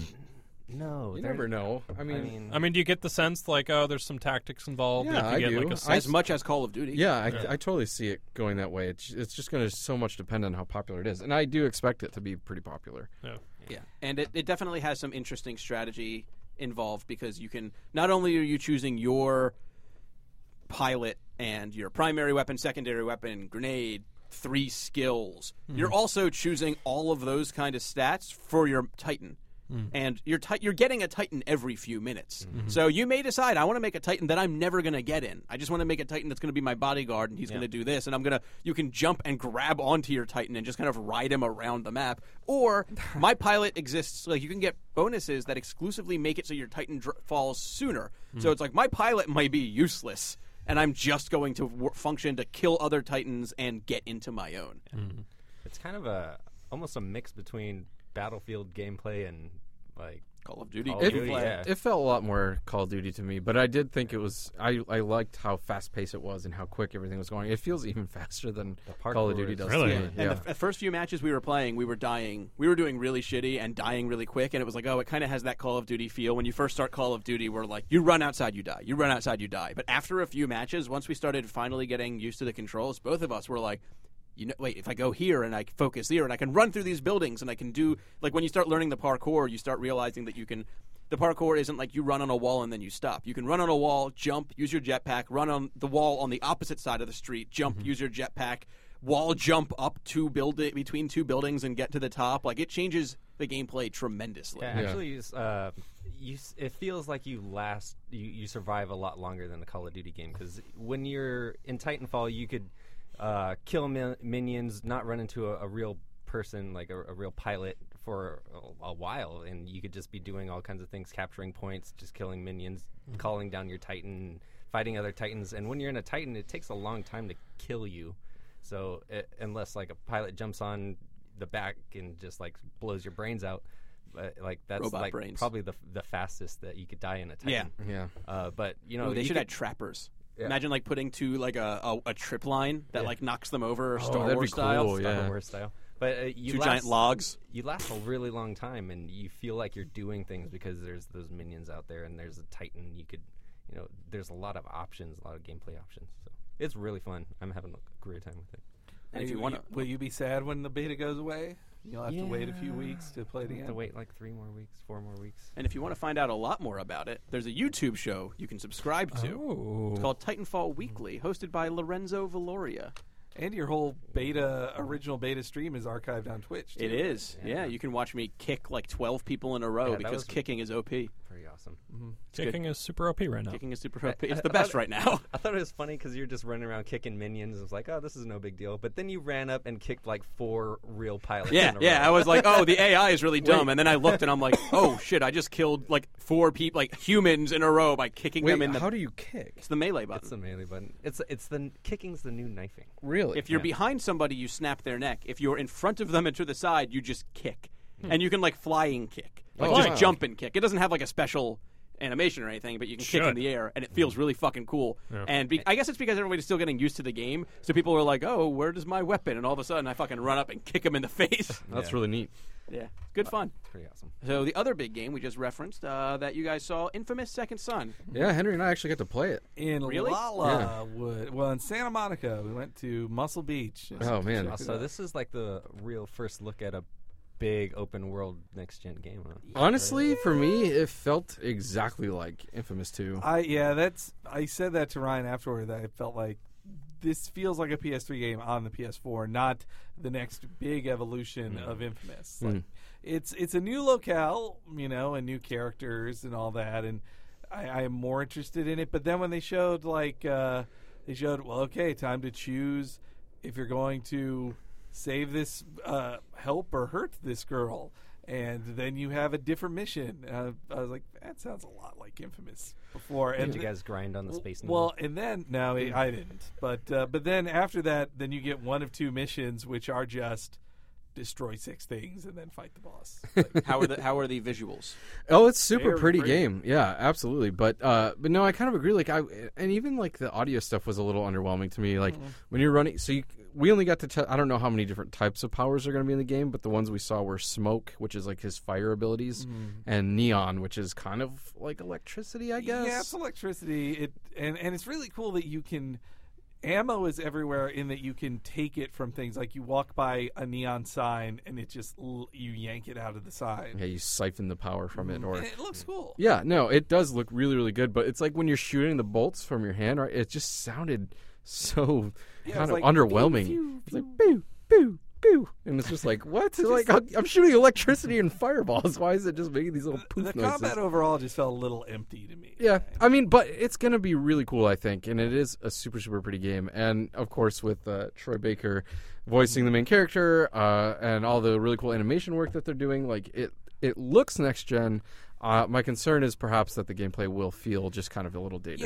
No, You they're- never know. I mean, I mean, do you get the sense like, oh, there's some tactics involved? Yeah, if you I get do. like a I As much as Call of Duty. yeah, I totally see it going that way. It's just going to so much depend on how popular it is. And I do expect it to be pretty popular. Yeah, and it definitely has some interesting strategy involved because you can not only are you choosing your pilot and your primary weapon, secondary weapon, grenade, 3 skills, you're also choosing all of those kind of stats for your Titan. And you're getting a Titan every few minutes. So you may decide, I want to make a Titan that I'm never going to get in. I just want to make a Titan that's going to be my bodyguard, and he's going to do this. And you can jump and grab onto your Titan and just kind of ride him around the map. Or my pilot exists, like you can get bonuses that exclusively make it so your Titan falls sooner. So it's like my pilot might be useless, and I'm just going to function to kill other Titans and get into my own. It's kind of almost a mix between Battlefield gameplay and like Call of Duty. Call of It, Duty, yeah. it felt a lot more Call of Duty to me, but I did think it was. I liked how fast paced it was and how quick everything was going. It feels even faster than parkour Call of Duty is- does. Really? to me. And Yeah. the first few matches we were playing, we were dying. We were doing really shitty and dying really quick, and it was like, oh, it kind of has that Call of Duty feel. When you first start Call of Duty, we're like, you run outside, you die. You run outside, you die. But after a few matches, once we started finally getting used to the controls, both of us were like, wait, if I go here and I focus here and I can run through these buildings and I can do, like when you start learning the parkour, you start realizing that the parkour isn't like you run on a wall and then you stop. You can run on a wall, jump, use your jetpack, run on the wall on the opposite side of the street, jump, use your jetpack, wall jump up between 2 buildings and get to the top. Like it changes the gameplay tremendously. Yeah, actually, it feels like you survive a lot longer than the Call of Duty game because when you're in Titanfall, you could kill minions, not run into a real person like a real pilot for a while, and you could just be doing all kinds of things, capturing points, just killing minions, calling down your Titan, fighting other Titans. And when you're in a Titan, it takes a long time to kill you. So unless like a pilot jumps on the back and just like blows your brains out, like that's Robot like brains. probably the fastest that you could die in a Titan. Yeah. But you know Oh, they you should could- have trappers. Yeah. Imagine like putting 2 like a trip line that like knocks them over Star that'd Wars be style. cool, Star yeah. Wars style. But you 2 last, giant logs. You last a really long time, and you feel like you're doing things because there's those minions out there, and there's a Titan. You could, there's a lot of options, a lot of gameplay options. So it's really fun. I'm having a great time with it. And if you want to, will you be sad when the beta goes away? You'll have to wait a few weeks to play it I have again. to wait like 3 more weeks, 4 more weeks. and if you want to find out a lot more about it, there's a YouTube show you can subscribe to. Oh. It's called Titanfall Weekly, hosted by Lorenzo Valoria. And your whole original beta stream is archived on Twitch. Too. It is. Yeah, you can watch me kick like 12 people in a row Yeah, that because was- kicking is OP. Pretty awesome. Kicking is super OP right now. Kicking is super OP. It's the best right now. I thought it was funny because you're just running around kicking minions. It was like, oh, this is no big deal. But then you ran up and kicked like 4 real pilots. Yeah, in a yeah. row. I was like, oh, the AI is really dumb. And then I looked and I'm like, oh, shit, I just killed like 4 people, like humans in a row by kicking Wait, them in the... how do you kick? It's the melee button. It's the melee button. It's the kicking's the new knifing. Really? If you're behind somebody, you snap their neck. If you're in front of them and to the side, you just kick. And you can like flying kick. Like Oh, just wow. jump and kick. It doesn't have like a special animation or anything, but you can kick in Should. the air, and it feels really fucking cool. Yeah. And I guess it's because everybody's still getting used to the game, so people are like, oh, where does my weapon? And all of a sudden, I fucking run up and kick them in the face. That's really neat. Yeah, good fun. Pretty awesome. So the other big game we just referenced that you guys saw, Infamous Second Son. Yeah, Henry and I actually got to play it. In Really? Lalawood. Well, in Santa Monica, we went to Muscle Beach. Oh, man. Checked it So out. this is like the real first look at a big open world next gen game. Huh? Honestly, for me, it felt exactly like Infamous 2. I said that to Ryan afterward. That I felt like this feels like a PS3 game on the PS4, not the next big evolution of Infamous. Like, it's a new locale, and new characters and all that, and I am more interested in it. But then when they showed well, okay, time to choose if you're going to save this, help or hurt this girl. And then you have a different mission. I was like, that sounds a lot like Infamous before. Did you guys grind on the space needle? Well, and then no, I didn't. But then after that, then you get one of two missions, which are just destroy 6 things and then fight the boss. Like, How are the visuals? Oh, it's super Very pretty pretty. game. Yeah, absolutely. But no, I kind of agree. And even like the audio stuff was a little underwhelming to me. Like when you're running, we only got to I don't know how many different types of powers are going to be in the game, but the ones we saw were Smoke, which is like his fire abilities, and Neon, which is kind of like electricity, I guess. yeah, it's electricity. And it's really cool that you can. Ammo is everywhere in that you can take it from things. Like you walk by a neon sign and it just you yank it out of the sign. Yeah, you siphon the power from it, or And it looks cool. yeah, no, it does look really, really good. But it's like when you're shooting the bolts from your hand, right? It just sounded so Yeah, kind it's of like, underwhelming. pew, It's pew, like boo, boo, boo, and it's just like what? Like I'm shooting electricity and fireballs. Why is it just making these little poof The noises? combat overall just felt a little empty to me. Yeah, I mean, but it's going to be really cool, I think, and it is a super, super pretty game. And, of course, with Troy Baker voicing the main character and all the really cool animation work that they're doing, like, it looks next-gen. My concern is perhaps that the gameplay will feel just kind of a little dated.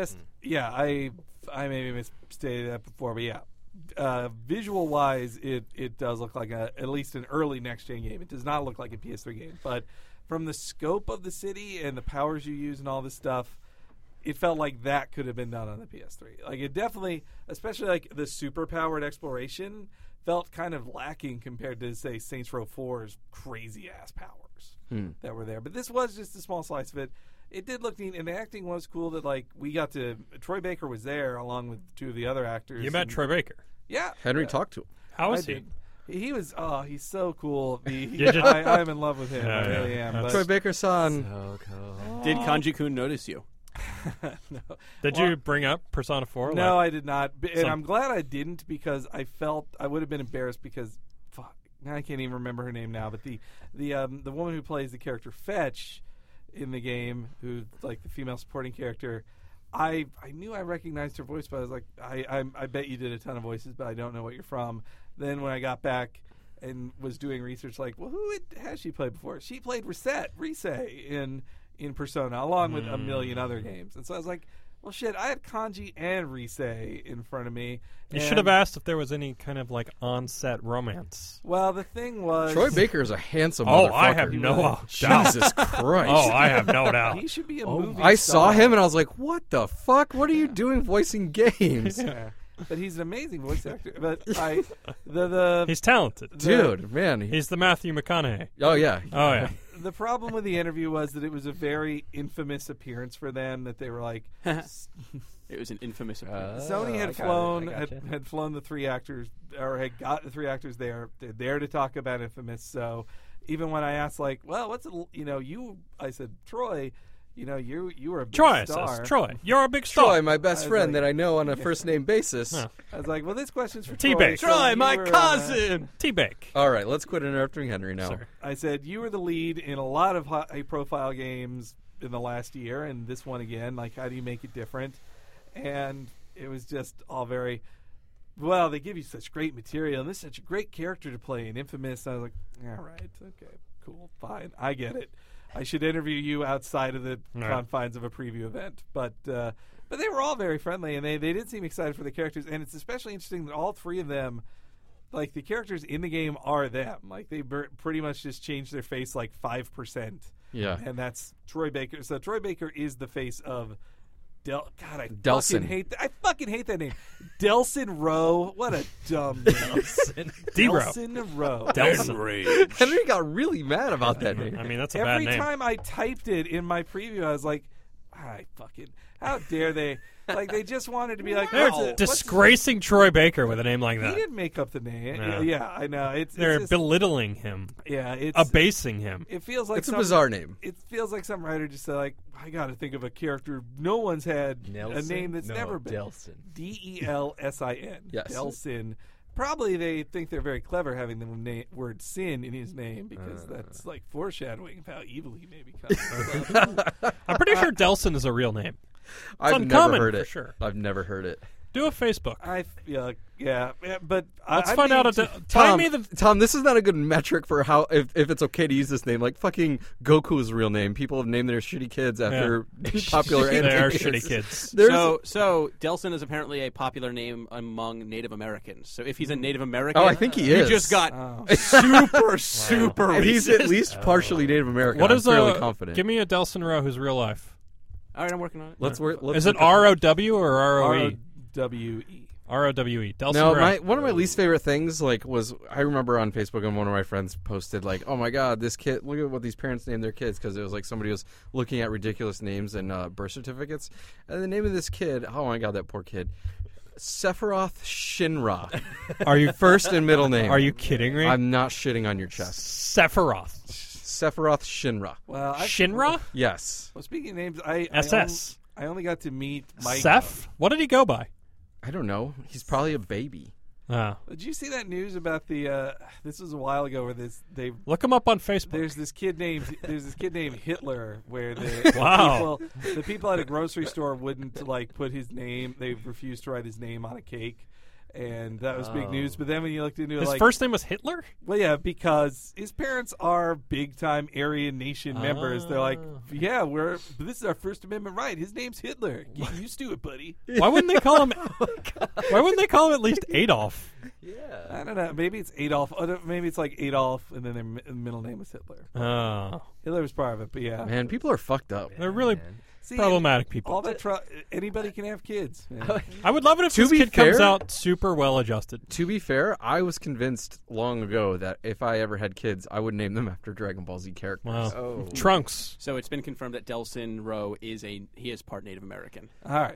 I maybe misstated that before, but yeah. Visual-wise, it does look like at least an early next-gen game. It does not look like a PS3 game, but from the scope of the city and the powers you use and all this stuff, it felt like that could have been done on the PS3. Like it definitely, especially like the super-powered exploration, felt kind of lacking compared to, say, Saints Row 4's crazy-ass powers that were there. But this was just a small slice of it. It did look neat, and the acting was cool that, like, we got to... Troy Baker was there along with 2 of the other actors. You met Troy Baker. Yeah. Henry talked to him. How I is he? did. He was, he's so cool. Did you? I'm in love with him. Yeah, I yeah. really am. That's- Troy Baker-san. So cool. Did Kanji-kun notice you? No. Did you bring up Persona 4? No, Like, I did not. And I'm glad I didn't because I felt I would have been embarrassed because, fuck, I can't even remember her name now. But the woman who plays the character Fetch in the game, who's like the female supporting character, I knew I recognized her voice, but I was like, I bet you did a ton of voices, but I don't know what you're from. Then when I got back and was doing research, like, well, who has she played before? She played Rise in Persona, along with a million other games. And so I was like, well, shit, I had Kanji and Rise in front of me. you should have asked if there was any kind of like on-set romance. Well, the thing was... Troy Baker is a handsome Oh, motherfucker. I have no doubt. Jesus Christ. Oh, I have no doubt. He should be a movie I star. saw him and I was like, what the fuck? What are you doing voicing games? Yeah. But he's an amazing voice actor. But He's talented. Dude, man. He's the Matthew McConaughey. Oh, yeah. Oh, yeah. the problem with the interview was that it was a very infamous appearance for them. That they were like, It was an infamous appearance. Sony I had got flown it. I gotcha. had flown the 3 actors, or had got the 3 actors there. They're there to talk about Infamous. So even when I asked, like, well, what's it, I said, Troy, you were a big Troy star. says, Troy, you're a big star. Troy, my best I was friend like- that I know on a first name basis. Huh. I was like, well, this question's for T-Bake. Troy. Troy, you my were, cousin! T-Bake. All right, let's quit interrupting Henry now. Sorry. I said you were the lead in a lot of high-profile games in the last year, and this one again. Like, how do you make it different? And it was just all very, well, they give you such great material, and this is such a great character to play in Infamous. And I was like, all right, okay, cool, fine, I get it. I should interview you outside of the Right. confines of a preview event. But they were all very friendly, and they did seem excited for the characters. And it's especially interesting that all 3 of them, like, the characters in the game are them. Like, they pretty much just changed their face like 5%. Yeah. And that's Troy Baker. So Troy Baker is the face of God, I Delson. fucking hate that name. Delson Rowe. What a dumb name. D-Row. Delson Rowe. Delson. Henry got really mad about that name. I mean, that's a Every bad name. time I typed it in my preview, I was like, how dare they? Like, they just wanted to be like, They're what's disgracing Troy Baker with a name like he that. didn't make up the name. No. Yeah, I know. They're just, belittling him, it's abasing him. It feels like It's a bizarre name. It feels like some writer just said, like, I got to think of a character no one's had a name that's never been. Delsin. Delsin. Yes. Delsin. Probably they think they're very clever having the word sin in his name because that's like foreshadowing of how evil he may become. I'm pretty sure Delsin is a real name. I've uncommon, never heard for it. sure. I've never heard it. Do a Facebook. But Let's find out. Find me the. Tom, this is not a good metric for how if it's okay to use this name. Like fucking Goku's real name. People have named their shitty kids after popular anime. They are shitty kids. So Delsin is apparently a popular name among Native Americans. So if he's a Native American, I think he is. You just got super racist. He's at least partially Native American. What I'm is fairly confident. Give me a Delsin Rowe who's real life. All right, I'm working on it. Let's Is it ROW or ROE? ROWE. ROWE. Delsin No, Rowe. one of my least favorite things was I remember on Facebook and one of my friends posted like, oh my god, this kid, look at what these parents named their kids, because it was like somebody was looking at ridiculous names and birth certificates, and the name of this kid, oh my god, that poor kid, Sephiroth Shinra. Are you First and middle name. Are you kidding me? I'm not shitting on your chest. Sephiroth. Sephiroth Shinra. Well, Shinra? Yes. Well, speaking of names, SS. I only got to meet Mike. Seth? What did he go by? I don't know. He's probably a baby. Oh. Did you see that news about the? This was a while ago where Look him up on Facebook. there's this kid named Hitler where the Wow. the people at a grocery store wouldn't like put his name. They refused to write his name on a cake, and that was big news. But then when you looked into it, His like, first name was Hitler? well, yeah, because his parents are big time Aryan Nation members. They're like, yeah, this is our First Amendment right. His name's Hitler. Get used to it, buddy. Why wouldn't they call him? Why wouldn't they call him at least Adolf? I don't know. Maybe it's Adolf. Maybe it's like Adolf, and then their middle name was Hitler. Oh, Hitler was part of it, but yeah. Man, people are fucked up. they're really See, problematic people. All that anybody can have kids. man. I would love it if To this be kid comes fair- out super well adjusted. To be fair, I was convinced long ago that if I ever had kids, I would name them after Dragon Ball Z characters. Wow. Oh. Trunks. So it's been confirmed that Delsin Rowe he is part Native American. All right.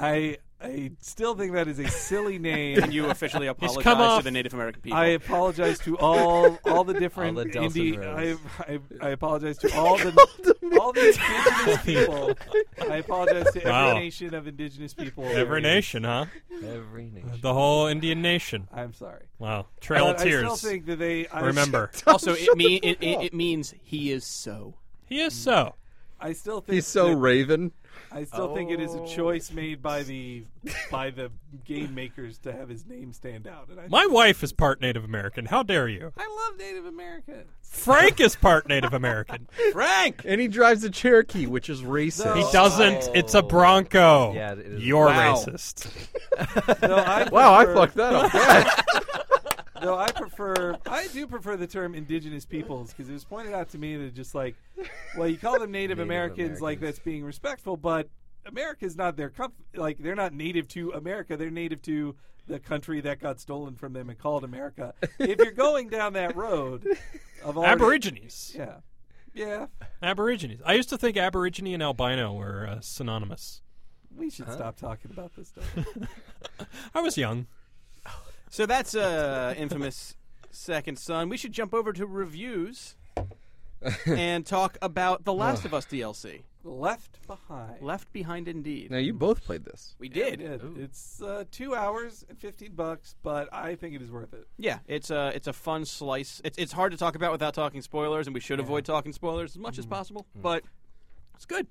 I still think that is a silly name. Can you officially apologize come to off- the Native American people? I apologize to all the different All the Delsin indie. Rows. I apologize to all the indigenous people. I apologize to Wow. every nation of indigenous people. Every nation, huh? Every nation. The whole Indian nation. I'm sorry. Wow. Trail of But I Tears. still think that Remember. Also, it means he is so. He is so. I still think He's so that- raven. I still think it is a choice made by the game makers to have his name stand out. And My wife is part Native American. How dare you? I love Native Americans. Frank is part Native American. Frank! And he drives a Cherokee, which is racist. He doesn't. It's a Bronco. Yeah, it is. You're Wow. racist. No, Wow, I fucked that up. Yeah. No, I do prefer the term indigenous peoples because it was pointed out to me that just like, well, you call them Native Americans like that's being respectful, but America's not their like they're not native to America. They're native to the country that got stolen from them and called America. If you're going down that road of already, Aborigines. yeah, Aborigines. I used to think Aborigine and albino were synonymous. we should stop talking about this stuff. I was young. So that's infamous Second Son. We should jump over to reviews and talk about The Last of Us DLC. Left Behind. Left Behind indeed. Now, you both played this. We Yeah, did. we did. It's 2 hours and $15, but I think it is worth it. Yeah, it's a fun slice. It's hard to talk about without talking spoilers, and we should avoid talking spoilers as much as possible. But it's good.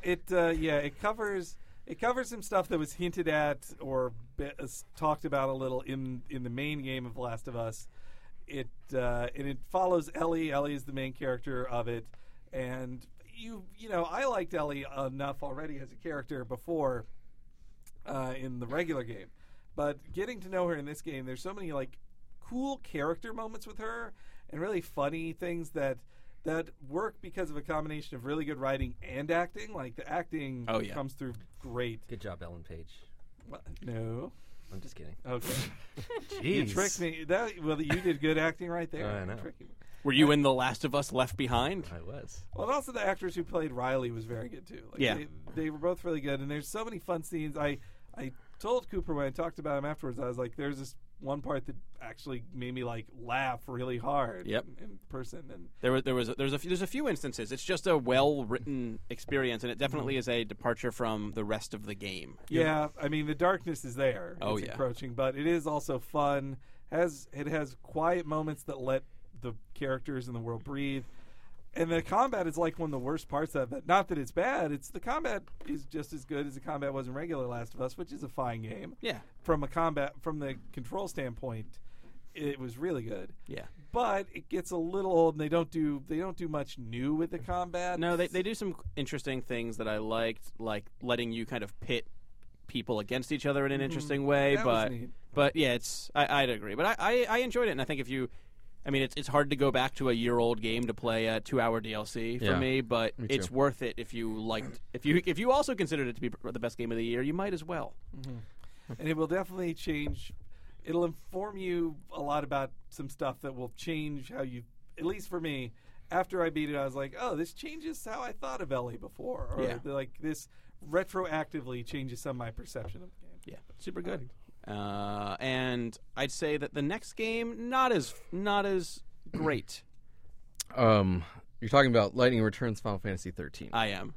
It covers some stuff that was hinted at or talked about a little in the main game of Last of Us. And it follows Ellie. Ellie is the main character of it, and I liked Ellie enough already as a character before in the regular game, but getting to know her in this game, there's so many like cool character moments with her and really funny things that work because of a combination of really good writing and acting. Like the acting comes through great. Good job, Ellen Page. What? No. I'm just kidding. Okay. Jeez. You tricked me. You did good acting right there. I know. You tricked me. Were you in The Last of Us Left Behind? I was. Well, and also the actors who played Riley was very good too. Like, Yeah. they were both really good, and there's so many fun scenes. I told Cooper when I talked about him afterwards, I was like, there's this one part that actually made me like laugh really hard. Yep. in person, and There's a few instances. It's just a well written experience, and it definitely is a departure from the rest of the game. yeah, I mean the darkness is there. Oh, it's yeah. encroaching, but it is also fun. It has quiet moments that let the characters in the world breathe. And the combat is like one of the worst parts of it. Not that it's bad. It's the combat is just as good as the combat was in regular Last of Us, which is a fine game. Yeah, From the control standpoint, it was really good. yeah. But it gets a little old, and they don't do much new with the combat. No, they do some interesting things that I liked, like letting you kind of pit people against each other in an interesting way. That was but neat. but yeah, I'd agree. But I enjoyed it, and I think it's hard to go back to a year-old game to play a 2-hour DLC for Yeah, me, but me it's too. worth it if you liked. If you also considered it to be the best game of the year, you might as well. And it will definitely change. It'll inform you a lot about some stuff that will change how you. At least for me, after I beat it, I was like, "Oh, this changes how I thought of Ellie before," or Yeah. like this retroactively changes some of my perception of the game. Yeah, super good. And I'd say that the next game not as great. You're talking about Lightning Returns Final Fantasy 13. I am.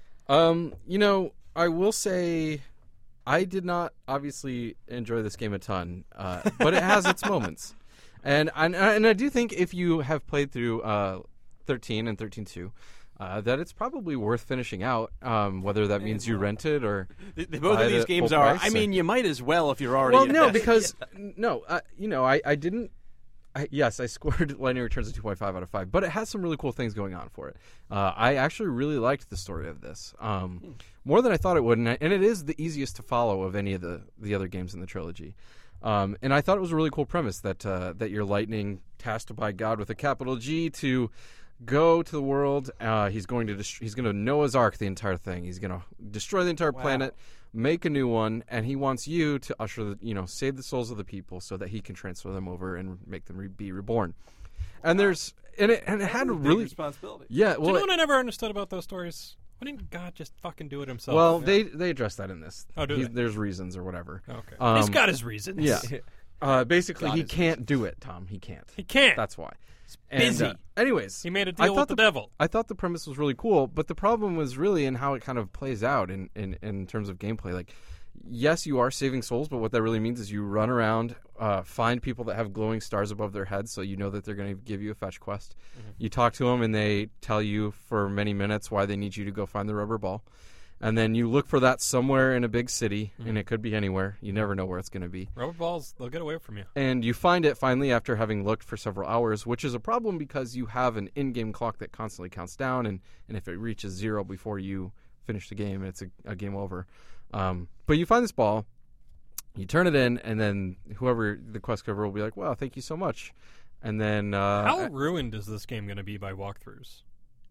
I will say I did not obviously enjoy this game a ton, but it has its moments. And I do think if you have played through 13 and 13.2, that it's probably worth finishing out, whether that means you rent it or Both buy of these the games full are. price, I mean, or- you might as well if you're already. Well, no, invested. because I didn't. Yes, I scored Lightning Returns a 2.5 out of 5, but it has some really cool things going on for it. I actually really liked the story of this, more than I thought it would, and it is the easiest to follow of any of the other games in the trilogy. And I thought it was a really cool premise that you're Lightning, tasked by God with a capital G to go to the world. He's going to Noah's Ark the entire thing. He's going to destroy the entire planet, make a new one, and he wants you to save the souls of the people so that he can transfer them over and make them be reborn. And it had a Big really responsibility. yeah. Do Well, you know what I never understood about those stories? Why didn't God just fucking do it himself? well, they address that in this. Oh, do they? There's reasons or whatever. Okay. He's got his reasons. Yeah. Basically, God he is can't do it, Tom. He can't. He can't. That's why. busy. Anyways, He made a I deal thought with the devil. I thought the premise was really cool, but the problem was really in how it kind of plays out in terms of gameplay. Like, yes, you are saving souls, but what that really means is you run around, find people that have glowing stars above their heads, so you know that they're going to give you a fetch quest. You talk to them, and they tell you for many minutes why they need you to go find the rubber ball. And then you look for that somewhere in a big city, and it could be anywhere. You never know where it's going to be. Rubber balls, they'll get away from you. And you find it finally after having looked for several hours, which is a problem because you have an in-game clock that constantly counts down, and if it reaches 0 before you finish the game, it's a game over. But you find this ball, you turn it in, and then whoever the quest giver will be like, "Wow, thank you so much." And then How ruined is this game going to be by walkthroughs?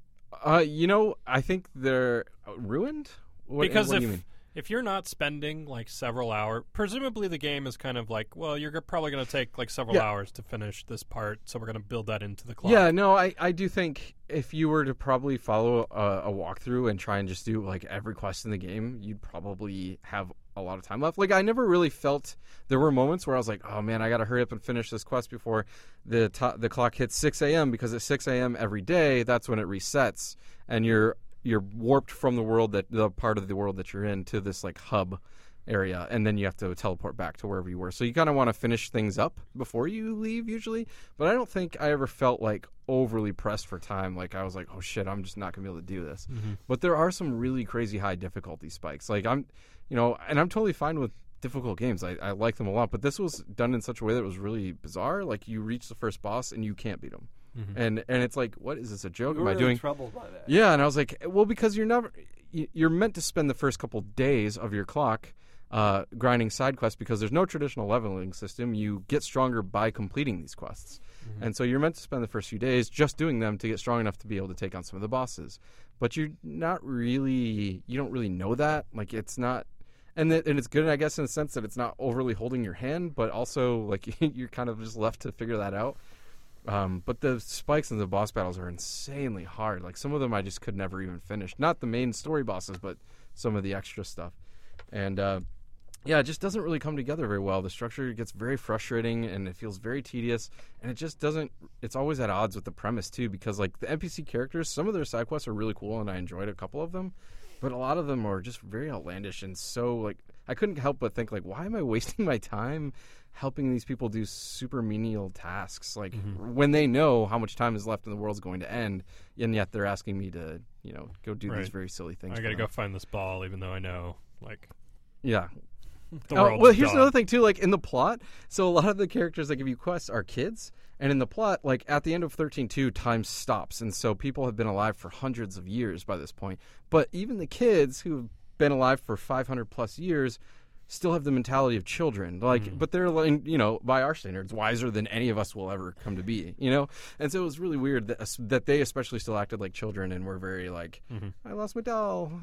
I think they're ruined. Because what do you mean? if you're not spending like several hours, presumably the game is kind of like, well, you're probably going to take like several Yeah. hours to finish this part, so we're going to build that into the clock. Yeah, no, I do think if you were to probably follow a walkthrough and try and just do like every quest in the game, you'd probably have a lot of time left. Like, I never really felt there were moments where I was like, oh man, I got to hurry up and finish this quest before the clock hits 6 a.m. because at 6 a.m. every day, that's when it resets, and you're warped from the part of the world that you're in to this like hub area, and then you have to teleport back to wherever you were. So you kind of want to finish things up before you leave usually, but I don't think I ever felt like overly pressed for time. Like I was like, oh shit, I'm just not gonna be able to do this. But there are some really crazy high difficulty spikes. Like and I'm totally fine with difficult games. I like them a lot, but this was done in such a way that was really bizarre. Like you reach the first boss and you can't beat him. And it's like, what is this, a joke? You Am were I really doing troubled by that. Yeah, and I was like, well, because you're meant to spend the first couple days of your clock grinding side quests because there's no traditional leveling system. You get stronger by completing these quests. And so you're meant to spend the first few days just doing them to get strong enough to be able to take on some of the bosses. But you don't really know that. Like, it's not, and it's good, I guess, in the sense that it's not overly holding your hand, but also like you're kind of just left to figure that out. But the spikes in the boss battles are insanely hard. Like some of them I just could never even finish. Not the main story bosses, but some of the extra stuff. And it just doesn't really come together very well. The structure gets very frustrating and it feels very tedious. And it just doesn't. It's always at odds with the premise too, because like the NPC characters, some of their side quests are really cool, and I enjoyed a couple of them. But a lot of them are just very outlandish and so like I couldn't help but think like, why am I wasting my time helping these people do super menial tasks? Like when they know how much time is left and the world's going to end, and yet they're asking me to, go do these very silly things. I got to go find this ball, even though I know, like, yeah. the world's well, here's done. another thing too. Like in the plot, so a lot of the characters that give you quests are kids, and in the plot, like at the end of 13.2, time stops, and so people have been alive for hundreds of years by this point. But even the kids who've been alive for 500 plus years still have the mentality of children. Like, but they're like, by our standards, wiser than any of us will ever come to be. And so it was really weird that they especially still acted like children and were very like, I lost my doll.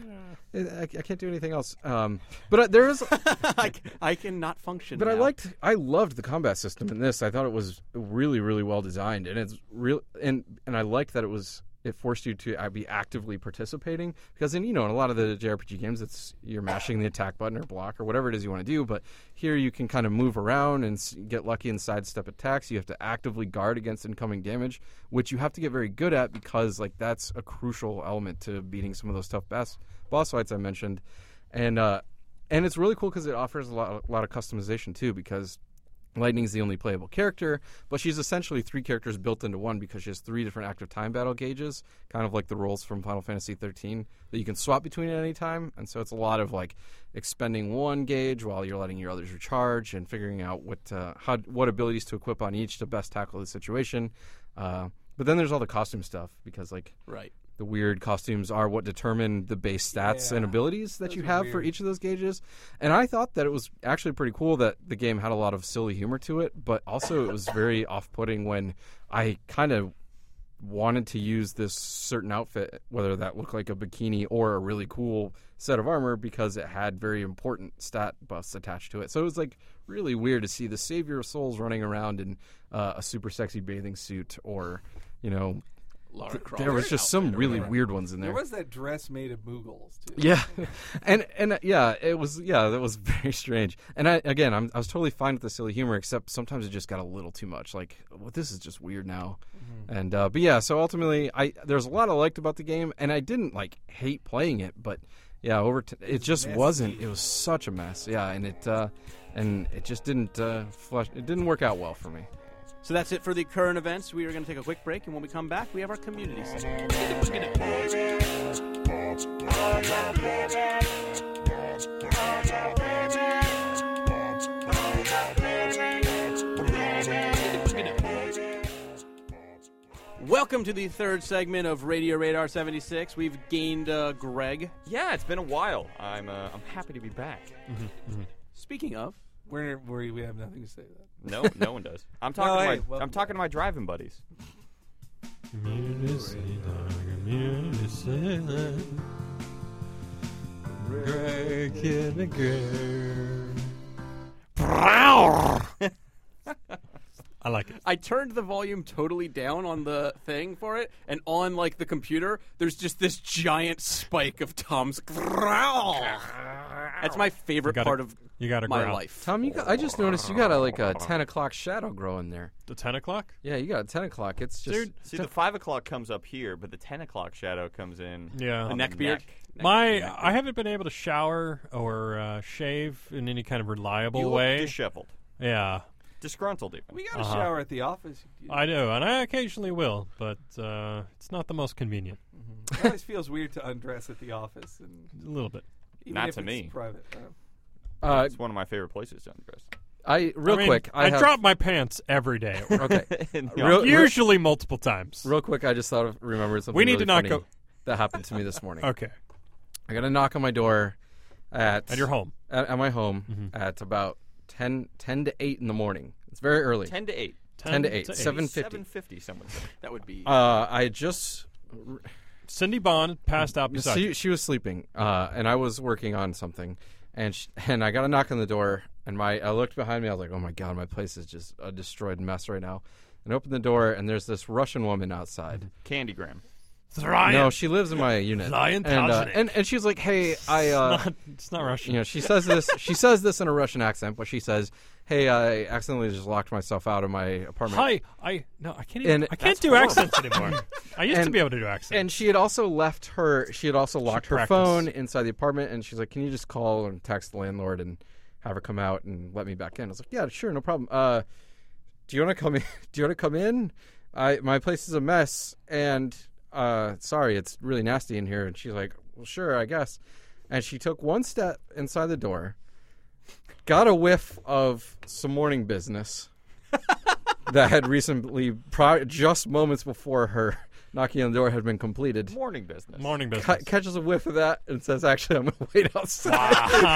I can't do anything else. But there is. I cannot function. But now. I loved the combat system in this. I thought it was really, really well designed, and it's real. And I liked that it forced you to be actively participating, because in a lot of the JRPG games, you're mashing the attack button or block or whatever it is you want to do. But here you can kind of move around and get lucky and sidestep attacks. You have to actively guard against incoming damage, which you have to get very good at, because like that's a crucial element to beating some of those tough boss fights I mentioned. And it's really cool because it offers a lot of customization too, because Lightning's the only playable character, but she's essentially 3 characters built into one, because she has 3 different active time battle gauges, kind of like the roles from Final Fantasy 13, that you can swap between at any time. And so it's a lot of like expending one gauge while you're letting your others recharge and figuring out what abilities to equip on each to best tackle the situation. But then there's all the costume stuff, because like the weird costumes are what determine the base stats and abilities that you have for each of those gauges. And I thought that it was actually pretty cool that the game had a lot of silly humor to it, but also it was very off-putting when I kind of wanted to use this certain outfit, whether that looked like a bikini or a really cool set of armor, because it had very important stat buffs attached to it. So it was like really weird to see the Savior of Souls running around in a super sexy bathing suit, or, Lara Croft. There was just some really weird ones in there. There was that dress made of Moogles too. Yeah, and it was that was very strange. And I was totally fine with the silly humor, except sometimes it just got a little too much. Like, this is just weird now. And so ultimately, there's a lot I liked about the game, and I didn't like hate playing it, but yeah, it just wasn't. It was such a mess. Yeah, and it just didn't it didn't work out well for me. So that's it for the current events. We are going to take a quick break, and when we come back, we have our community segment. Welcome to the third segment of Radio Radar 76. We've gained Greg. Yeah, it's been a while. I'm happy to be back. Speaking of, we have nothing to say to that. No one does. I'm talking I'm talking to my driving buddies. I like it. I turned the volume totally down on the thing for it, and on like the computer, there's just this giant spike of Tom's growl. That's my favorite part of my growl. life. Tom, I just noticed you got a 10 o'clock shadow growing there. The 10 o'clock? Yeah, you got a 10 o'clock. It's just... Dude, see, the 5 o'clock comes up here, but the 10 o'clock shadow comes in. Yeah. On The neck beard? I haven't been able to shower or shave in any kind of reliable You look way. disheveled. Yeah. Disgruntled even. We got a shower at the office. I do, and I occasionally will, but it's not the most convenient. It always feels weird to undress at the office, and A little bit. even Not if to it's me. private. It's one of my favorite places to undress. I drop my pants every day. Okay. Usually multiple times. Real quick, I just remembered something We need really to knock funny that happened to me this morning. Okay. I got a knock on my door at your home. At my home at about 10 to 8 in the morning. It's very early. 10 to 8. 10 to 8. 7:50. 7:50, someone said. That would be... I just... Cindy Bond passed out beside you. She was sleeping, and I was working on something, and I got a knock on the door, and I looked behind me. I was like, "Oh my god, my place is just a destroyed mess right now." and open the door, and there's this Russian woman outside. Candygram. No, she lives in my unit. And she's like, "Hey, It's not Russian. you know," she says this. She says this in a Russian accent, but she says, "Hey, I accidentally just locked myself out of my apartment." Hi, I can't even. And I can't do accents anymore. I used to be able to do accents. And she had also locked her. She had also locked her practiced. phone inside the apartment, and she's like, "Can you just call and text the landlord and have her come out and let me back in?" I was like, "Yeah, sure, no problem. Do you want to come in? Do you want to come in? My place is a mess, and sorry, it's really nasty in here." And she's like, "Well, sure, I guess." And she took one step inside the door, got a whiff of some morning business that had recently, just moments before her knocking on the door had been completed. Morning business. Morning business. Catches a whiff of that and says, "Actually, I'm going to wait outside."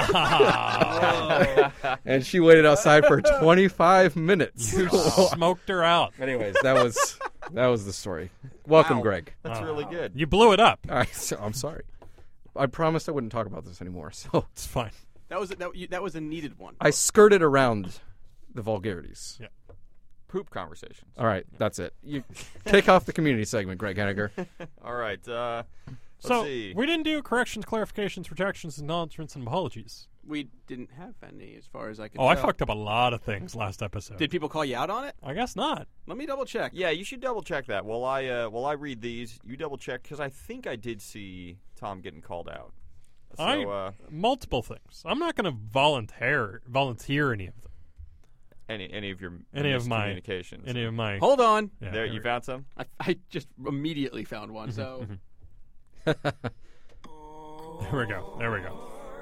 And she waited outside for 25 minutes. Smoked her out. Anyways, that was the story. Welcome, Wow. Greg. That's really good. You blew it up. I'm sorry. I promised I wouldn't talk about this anymore, so It's fine. That was a needed one. I skirted around the vulgarities. Yeah. Poop conversations. All right, that's it. You take off the community segment, Greg Henniger. All right. Let's So see. we didn't do corrections, clarifications, rejections, acknowledgments, and apologies. We didn't have any, as far as I can Oh, tell. I fucked up a lot of things last episode. Did people call you out on it? I guess not. Let me double check. Yeah, you should double check that. While I read these, you double check because I think I did see Tom getting called out. So Multiple things. I'm not going to volunteer any of them. any of your Any of my communications. Any of my. Hold on. Yeah, There, you found some. I just immediately found one. So There we go. There we go.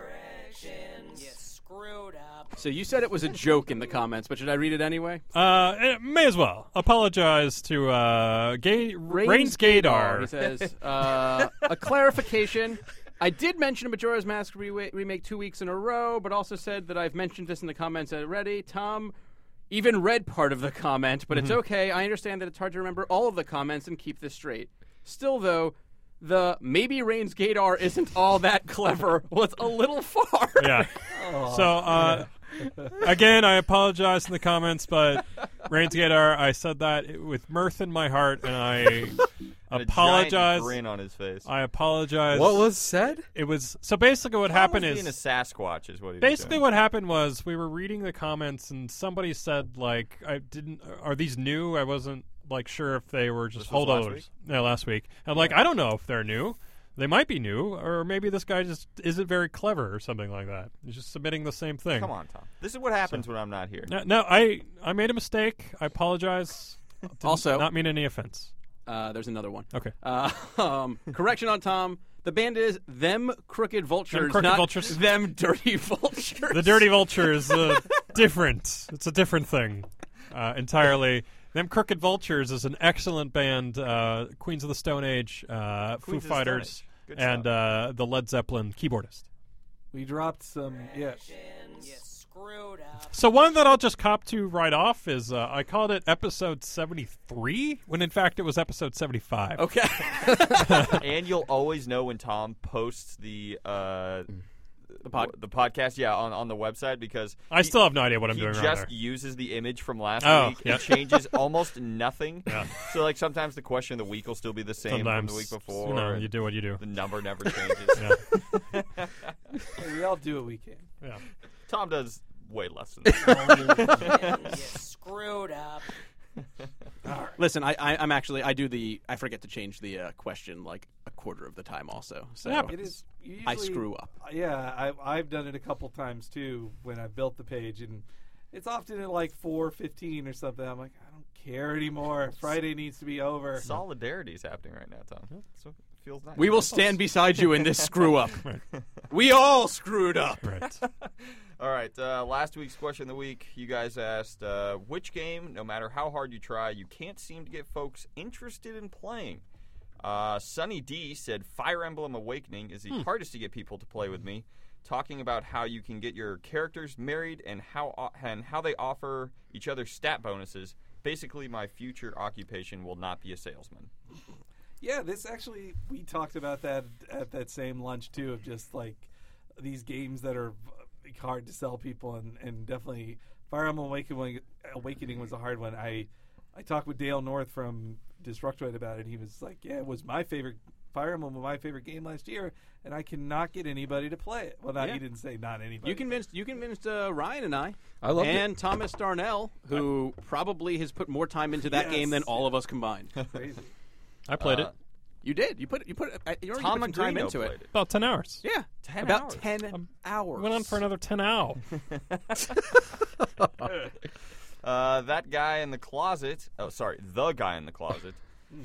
So you said it was a joke in the comments, but should I read it anyway? May as well apologize to Rains Gaydar. He says, a clarification. I did mention Majora's Mask remake 2 weeks in a row, but also said that I've mentioned this in the comments already. Tom even read part of the comment, but it's okay. I understand that it's hard to remember all of the comments and keep this straight. Still, though, the maybe Rains Gaydar isn't all that clever was a little far. Yeah. So, again, I apologize in the comments, but Rains Gaydar, I said that with mirth in my heart, and I And apologize. A giant grin on his face. I apologize. What was said? It was so basically what Tom happened was is being a Sasquatch is what he was basically doing. what happened was we were reading the comments and somebody said like are these new? I wasn't like sure if they were just This was last holdovers. week? Yeah, last week. I'm like, I don't know if they're new. They might be new, or maybe this guy just isn't very clever or something like that. He's just submitting the same thing. Come on, Tom. This is what happens when I'm not here. No, I made a mistake. I apologize. Did Also- not mean any offense. There's another one. Okay. Correction on Tom. The band is Them Crooked Vultures, Them Crooked not Vultures. Them Dirty Vultures. The Dirty Vulture is different. It's a different thing entirely. Them Crooked Vultures is an excellent band. Queens of the Stone Age, Foo Queens of the Stone Fighters, Age. Good and stuff. the Led Zeppelin keyboardist. We dropped some. Yeah. So one that I'll just cop to right off is I called it episode 73, when in fact it was episode 75. Okay. And you'll always know when Tom posts the podcast, on the website because I still have no idea what I'm he doing just right there. uses the image from last Oh, week yeah. and changes almost nothing. Yeah. So like sometimes the question of the week will still be the same Sometimes from the week before. you know, and you do what you do. the number never changes. Yeah. We all do what we can. Yeah. Tom does way less than that. Screwed up. Listen, I'm actually I forget to change the question like a quarter of the time also. So Yeah, It is. Usually, I screw up. Yeah, I've done it a couple times too when I built the page, and it's often at like 4:15 or something. I'm like, I don't care anymore. Friday needs to be over. Solidarity is happening right now, Tom. So it feels nice. We will stand beside you in this screw up. Right. We all screwed up. Right. All right, last week's question of the week, you guys asked, which game, no matter how hard you try, you can't seem to get folks interested in playing? Sunny D said Fire Emblem Awakening is the hardest to get people to play with me, talking about how you can get your characters married and how they offer each other stat bonuses. Basically, my future occupation will not be a salesman. Yeah, this actually, we talked about that at that same lunch too, of just like these games that are hard to sell people, and definitely Fire Emblem Awakening was a hard one. I I talked with Dale North from Destructoid about it. He was like, "Yeah, it was my favorite Fire Emblem was my favorite game last year, and I cannot get anybody to play it." Well, he didn't say not anybody. You convinced Ryan and I loved it. and Thomas Darnell, who probably has put more time into that game than all of us combined. Crazy. I played it You did. You already put Tom some time Agrino into played it. about 10 hours. Yeah, 10 about hours. 10 hours. Went on for another 10 hours. That guy in the closet. Oh, sorry, the guy in the closet.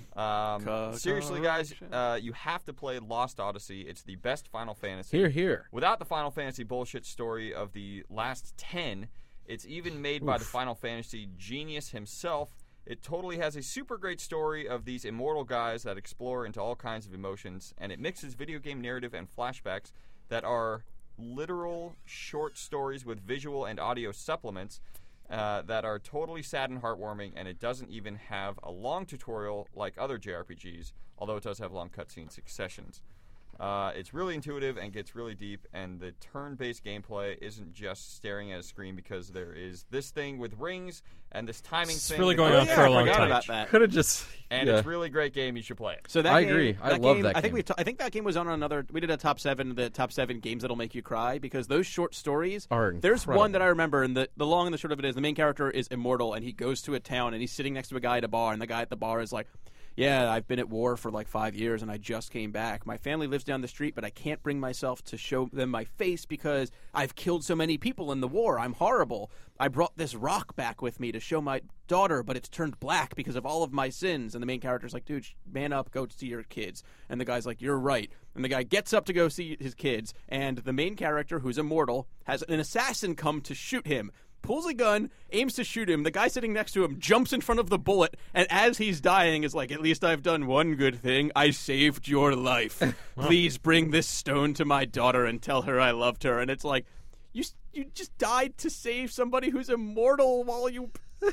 Seriously, guys, you have to play Lost Odyssey. It's the best Final Fantasy. Here. Without the Final Fantasy bullshit story of the last 10, it's even made by the Final Fantasy genius himself. It totally has a super great story of these immortal guys that explore into all kinds of emotions, and it mixes video game narrative and flashbacks that are literal short stories with visual and audio supplements that are totally sad and heartwarming, and it doesn't even have a long tutorial like other JRPGs, although it does have long cutscene successions. It's really intuitive and gets really deep, and the turn-based gameplay isn't just staring at a screen because there is this thing with rings and this timing It's thing. really that going goes on yeah, for a I long forgot time. about that. Could have just. And yeah. it's a really great game. You should play it. So that I game, agree. I that love game, that I think game. I think that game was on another. We did a top 7, the top 7 games that'll make you cry, because those short stories Are There's incredible. one that I remember, and the long and the short of it is the main character is immortal, and he goes to a town, and he's sitting next to a guy at a bar, and the guy at the bar is like, "Yeah, I've been at war for like 5 years, and I just came back. My family lives down the street, but I can't bring myself to show them my face because I've killed so many people in the war. I'm horrible. I brought this rock back with me to show my daughter, but it's turned black because of all of my sins." And the main character's like, "Dude, man up, go see your kids." And the guy's like, "You're right." And the guy gets up to go see his kids, and the main character, who's immortal, has an assassin come to shoot him. Pulls a gun, aims to shoot him. The guy sitting next to him jumps in front of the bullet, and as he's dying is like, "At least I've done one good thing. I saved your life. Please bring this stone to my daughter and tell her I loved her." And it's like, you just died to save somebody who's immortal while you...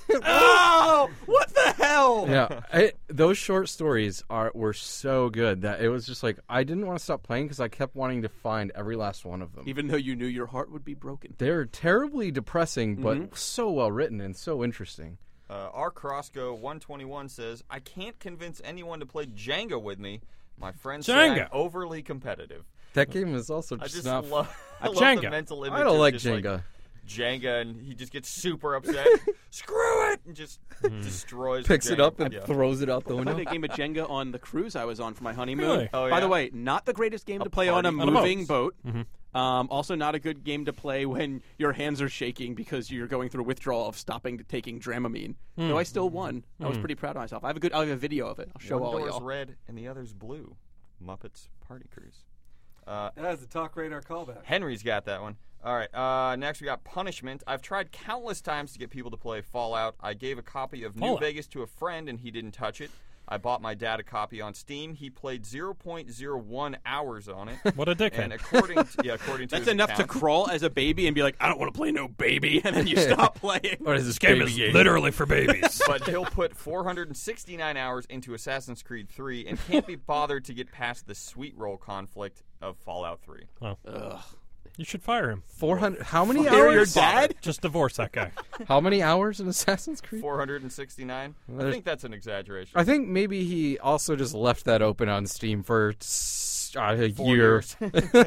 Oh! What the hell? Yeah, those short stories were so good that it was just like I didn't want to stop playing because I kept wanting to find every last one of them. Even though you knew your heart would be broken. They're terribly depressing, but so well written and so interesting. Our Crossgo 121 says, "I can't convince anyone to play Jenga with me. My friends say Jenga. I'm overly competitive." That game is also I just just not. love the Jenga. mental image. I don't of like just, Jenga. Jenga, and he just gets super upset. Screw it! And just destroys the Picks it Jenga. up and Yeah. throws it out the I window. played a game of Jenga on the cruise I was on for my honeymoon. Really? Oh, By the yeah? way, not the greatest game to play on a party moving boat. boat. Also, not a good game to play when your hands are shaking because you're going through a withdrawal of stopping to taking Dramamine. Though I still won. I was pretty proud of myself. I have a video of it. I'll show One all door's y'all. red and the other's blue. Muppets Party Cruise. That was a Talk Radar callback. Henry's got that one. All right. Next, we got Punishment. I've tried countless times to get people to play Fallout. I gave a copy of New Fallout. Vegas to a friend, and he didn't touch it. I bought my dad a copy on Steam. He played 0.01 hours on it. What a dickhead. And according to That's his enough to account, crawl as a baby and be like, "I don't want to play no baby," and then you stop playing. What is this Game baby is game? literally for babies. but he'll put 469 hours into Assassin's Creed 3 and can't be bothered to get past the sweet roll conflict of Fallout 3. Ugh. You should fire him. 400. How many You're your hours? dad? Just divorce that guy. How many hours in Assassin's Creed? 469? I There's- think that's an exaggeration. I think maybe he also just left that open on Steam for a 4 year. years.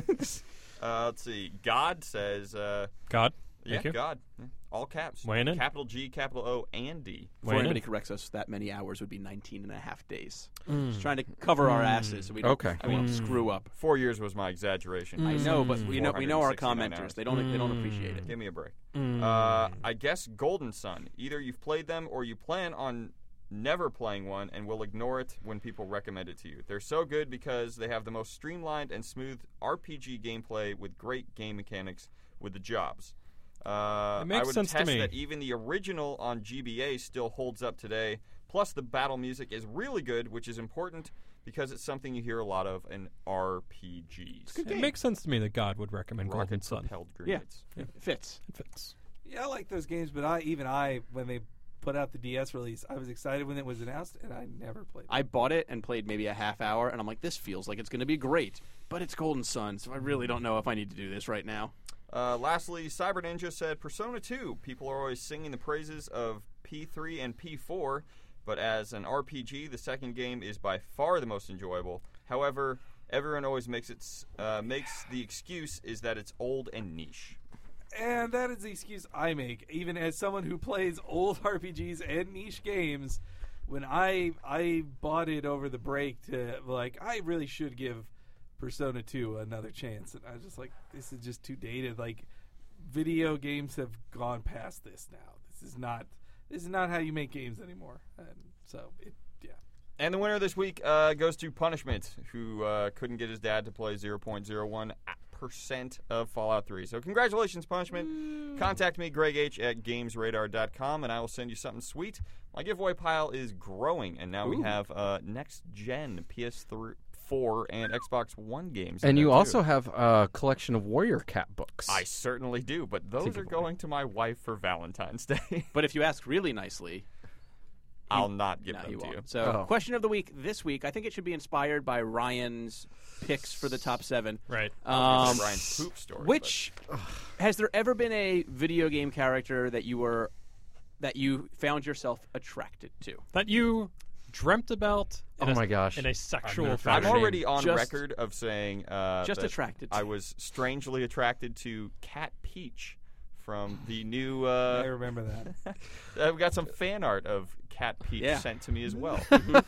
Let's see. God says, God. yeah, Thank you. God. Yeah. All caps. Weighing in. Capital G, capital O, and D. Before Weighing anybody in. corrects us, that many hours would be 19 and a half days. Just trying to cover our asses so we don't, Okay. screw up. 4 years was my exaggeration. I know, but we know our 469 commenters. hours. They don't appreciate it. Give me a break. I guess Golden Sun. Either you've played them or you plan on never playing one and will ignore it when people recommend it to you. They're so good because they have the most streamlined and smooth RPG gameplay with great game mechanics with the jobs. It makes I would sense to attest me. that even the original on GBA still holds up today. Plus, the battle music is really good, which is important because it's something you hear a lot of in RPGs. It makes sense to me that God would recommend Golden Sun. Rocket-propelled Yeah, grenades. it fits. It fits. Yeah, I like those games, but when they put out the DS release, I was excited when it was announced, and I never played it. I bought it and played maybe a half hour, and I'm like, this feels like it's going to be great. But it's Golden Sun, so I really don't know if I need to do this right now. Lastly, Cyber Ninja said, Persona 2. People are always singing the praises of P3 and P4, but as an RPG, the second game is by far the most enjoyable. However, everyone always makes the excuse is that it's old and niche. And that is the excuse I make, even as someone who plays old RPGs and niche games. When I bought it over the break to, like, I really should give Persona 2 another chance. And I was just like, this is just too dated. Like, video games have gone past this now. This is not how you make games anymore. And so, yeah. And the winner this week goes to Punishment, who couldn't get his dad to play 0.01% of Fallout 3. So congratulations, Punishment. Contact me, Greg H. at GamesRadar.com, and I will send you something sweet. My giveaway pile is growing, and now we have next-gen PS3, 4, and Xbox One games. And in you there, also too. have a collection of Warrior Cat books. I certainly do, but those are going to my wife for Valentine's Day. But if you ask really nicely, I'll not give no, them you to you. won't. So, Oh. question of the week this week, I think it should be inspired by Ryan's picks for the top 7. Right. Ryan's poop story. Which has there ever been a video game character that you found yourself attracted to? That you dreamt about in Oh my gosh. in a sexual I'm fashion. already on Just- record of saying just that attracted to. I was strangely attracted to Cat Peach from the new. I remember that. I've got some fan art of Cat Peach Yeah. sent to me as well.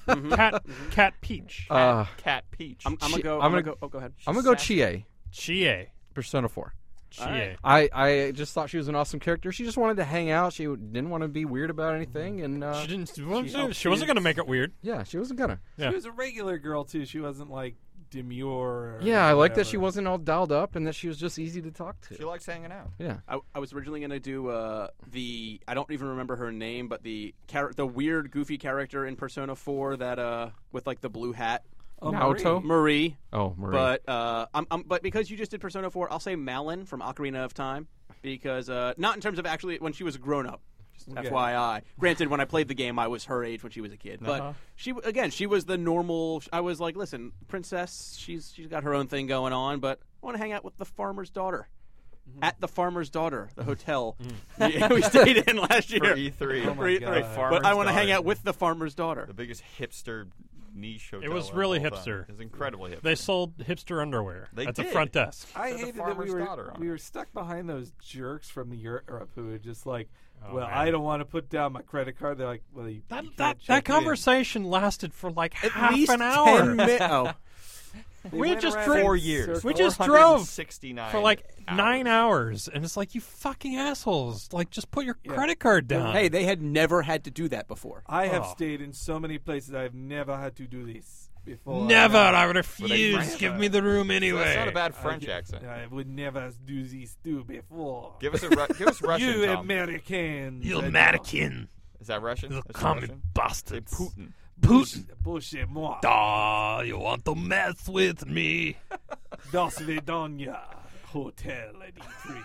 Cat Peach. Cat Peach. I'm gonna go. I'm I'm gonna- gonna go. Oh, go ahead. I'm going to go Chie, Chie. Persona 4. Chie. I just thought she was an awesome character. She just wanted to hang out. She didn't want to be weird about anything, and She didn't. she She wasn't going to make it weird. yeah, she wasn't gonna. Yeah. She was a regular girl, too. She wasn't, like, demure. Or Yeah, I like that whatever. she wasn't all dialed up, and that she was just easy to talk to. She likes hanging out. Yeah. I was originally gonna do I don't even remember her name, but the weird, goofy character in Persona 4 that with like the blue hat, Oh, Naoto? Marie. Marie. Oh, Marie. But but because you just did Persona 4, I'll say Malin from Ocarina of Time, because not in terms of actually when she was a grown up. Just Okay. FYI. Granted, when I played the game, I was her age when she was a kid. But she was the normal. I was like, listen, princess. She's got her own thing going on, but I want to hang out with the farmer's daughter. At the Farmer's Daughter, the hotel we stayed in last year. For E3. Oh my God. But I want to hang Daughter. out with the farmer's daughter. The biggest hipster niche hotel. It was of really all time. hipster. It was incredibly hipster. They sold hipster underwear They at the did. front desk. I Said the hated that farmer's daughter on we it. were stuck behind those jerks from the Europe who were just like, Oh, well, man. I don't want to put down my credit card. They're like, well, you That can't that, check that in. conversation lasted for like half least an hour 10 minutes. Oh. They we went just around drove- in 4 years. circles. We just drove 469 for like hours. 9 hours, and it's like, you fucking assholes! Like, just put your Yeah. credit card down. Hey, they had never had to do that before. I have Oh. stayed in so many places. I've never had to do this before. never! I Never. refuse. Give me the room anyway. That's not a bad French accent. I would never do this too before. Give us Russian, You Tom. Americans. You I know. American, Is that Russian? you Is that commie Russian? Say bastards. Putin. Putin. Bullshit moi. Ah, you want to mess with me? Das Vedanya Hotel at E3.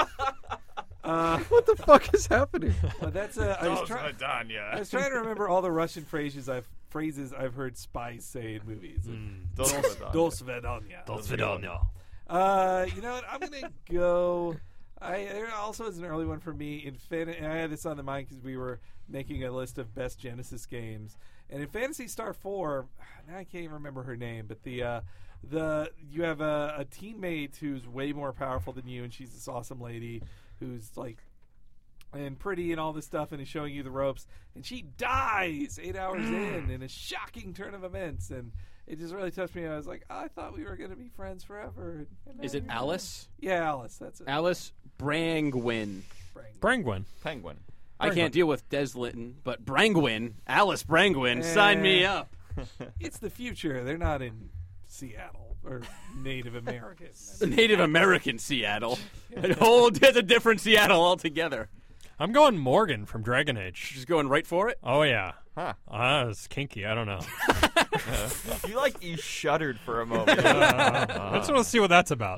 what the fuck is happening? But that's I was trying to remember all the Russian phrases I've heard spies say in movies. Dos Vedanya. Dos Vidania. You know what? I'm gonna go. There also is an early one for me. And I had this on the mind because we were making a list of best Genesis games. And in Phantasy Star 4, now I can't even remember her name, but you have a teammate who's way more powerful than you, and she's this awesome lady who's like and pretty and all this stuff, and is showing you the ropes, and she dies 8 hours in a shocking turn of events, and it just really touched me. I was like, I thought we were going to be friends forever. And Is now it you're Alice? not. Yeah, Alice. That's it. Alice Brangwyn. Brangwyn. Penguin. I can't deal with Deslinton, but Brangwyn, Alice Brangwyn, sign me up. It's the future. They're not in Seattle or Native American. The Native American Seattle. It's a different Seattle altogether. I'm going Morgan from Dragon Age. Just going right for it. Oh yeah. Huh. It's kinky. I don't know. You shuddered for a moment. I just want to see what that's about.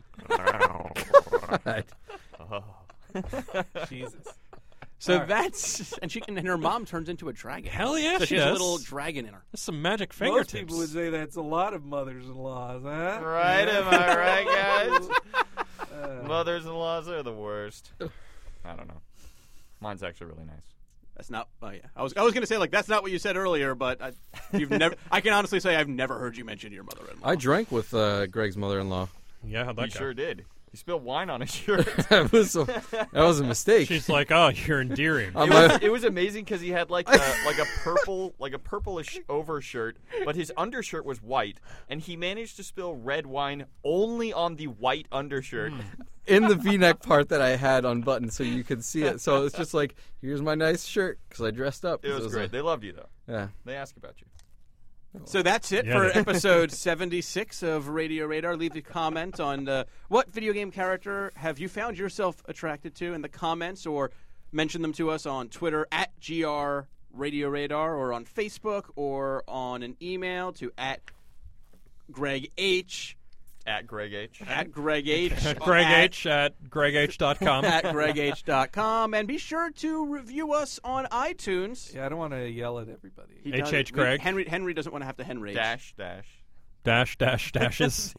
Jesus. So All right. that's and her mom turns into a dragon. Hell yeah, so she she has a does. little dragon in her. There's some magic Most fingertips. people would say that's a lot of mothers-in-laws, huh? Right, am I right, guys? Mothers-in-laws are the worst. I don't know. Mine's actually really nice. That's not. Oh yeah, I was going to say like that's not what you said earlier, but you've never. I can honestly say I've never heard you mention your mother-in-law. I drank with Greg's mother-in-law. Yeah, how'd that You go? sure did. You spilled wine on his shirt. that was a mistake. She's like, "Oh, you're endearing." It was amazing because he had like a purplish overshirt, but his undershirt was white, and he managed to spill red wine only on the white undershirt. In the V-neck part that I had unbuttoned, so you could see it. So it's just like, here's my nice shirt because I dressed up. It was great. They loved you though. Yeah. They asked about you. So that's it for episode 76 of Radio Radar. Leave a comment on what video game character have you found yourself attracted to in the comments, or mention them to us on Twitter at GR Radio Radar, or on Facebook, or on an email to @Greg H. At Greg H. At Greg H. Greg H at gregh.com. At gregh.com. And be sure to review us on iTunes. Yeah, I don't want to yell at everybody. He H. does- H. Craig. Henry doesn't want to have to Henry. Dash. Dashes. Dashes.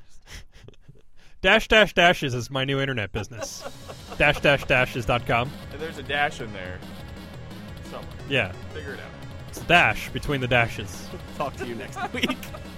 Dashes is my new internet business. Dashes.com. And there's a dash in there. Somewhere. Yeah. Figure it out. It's a dash between the dashes. Talk to you next week.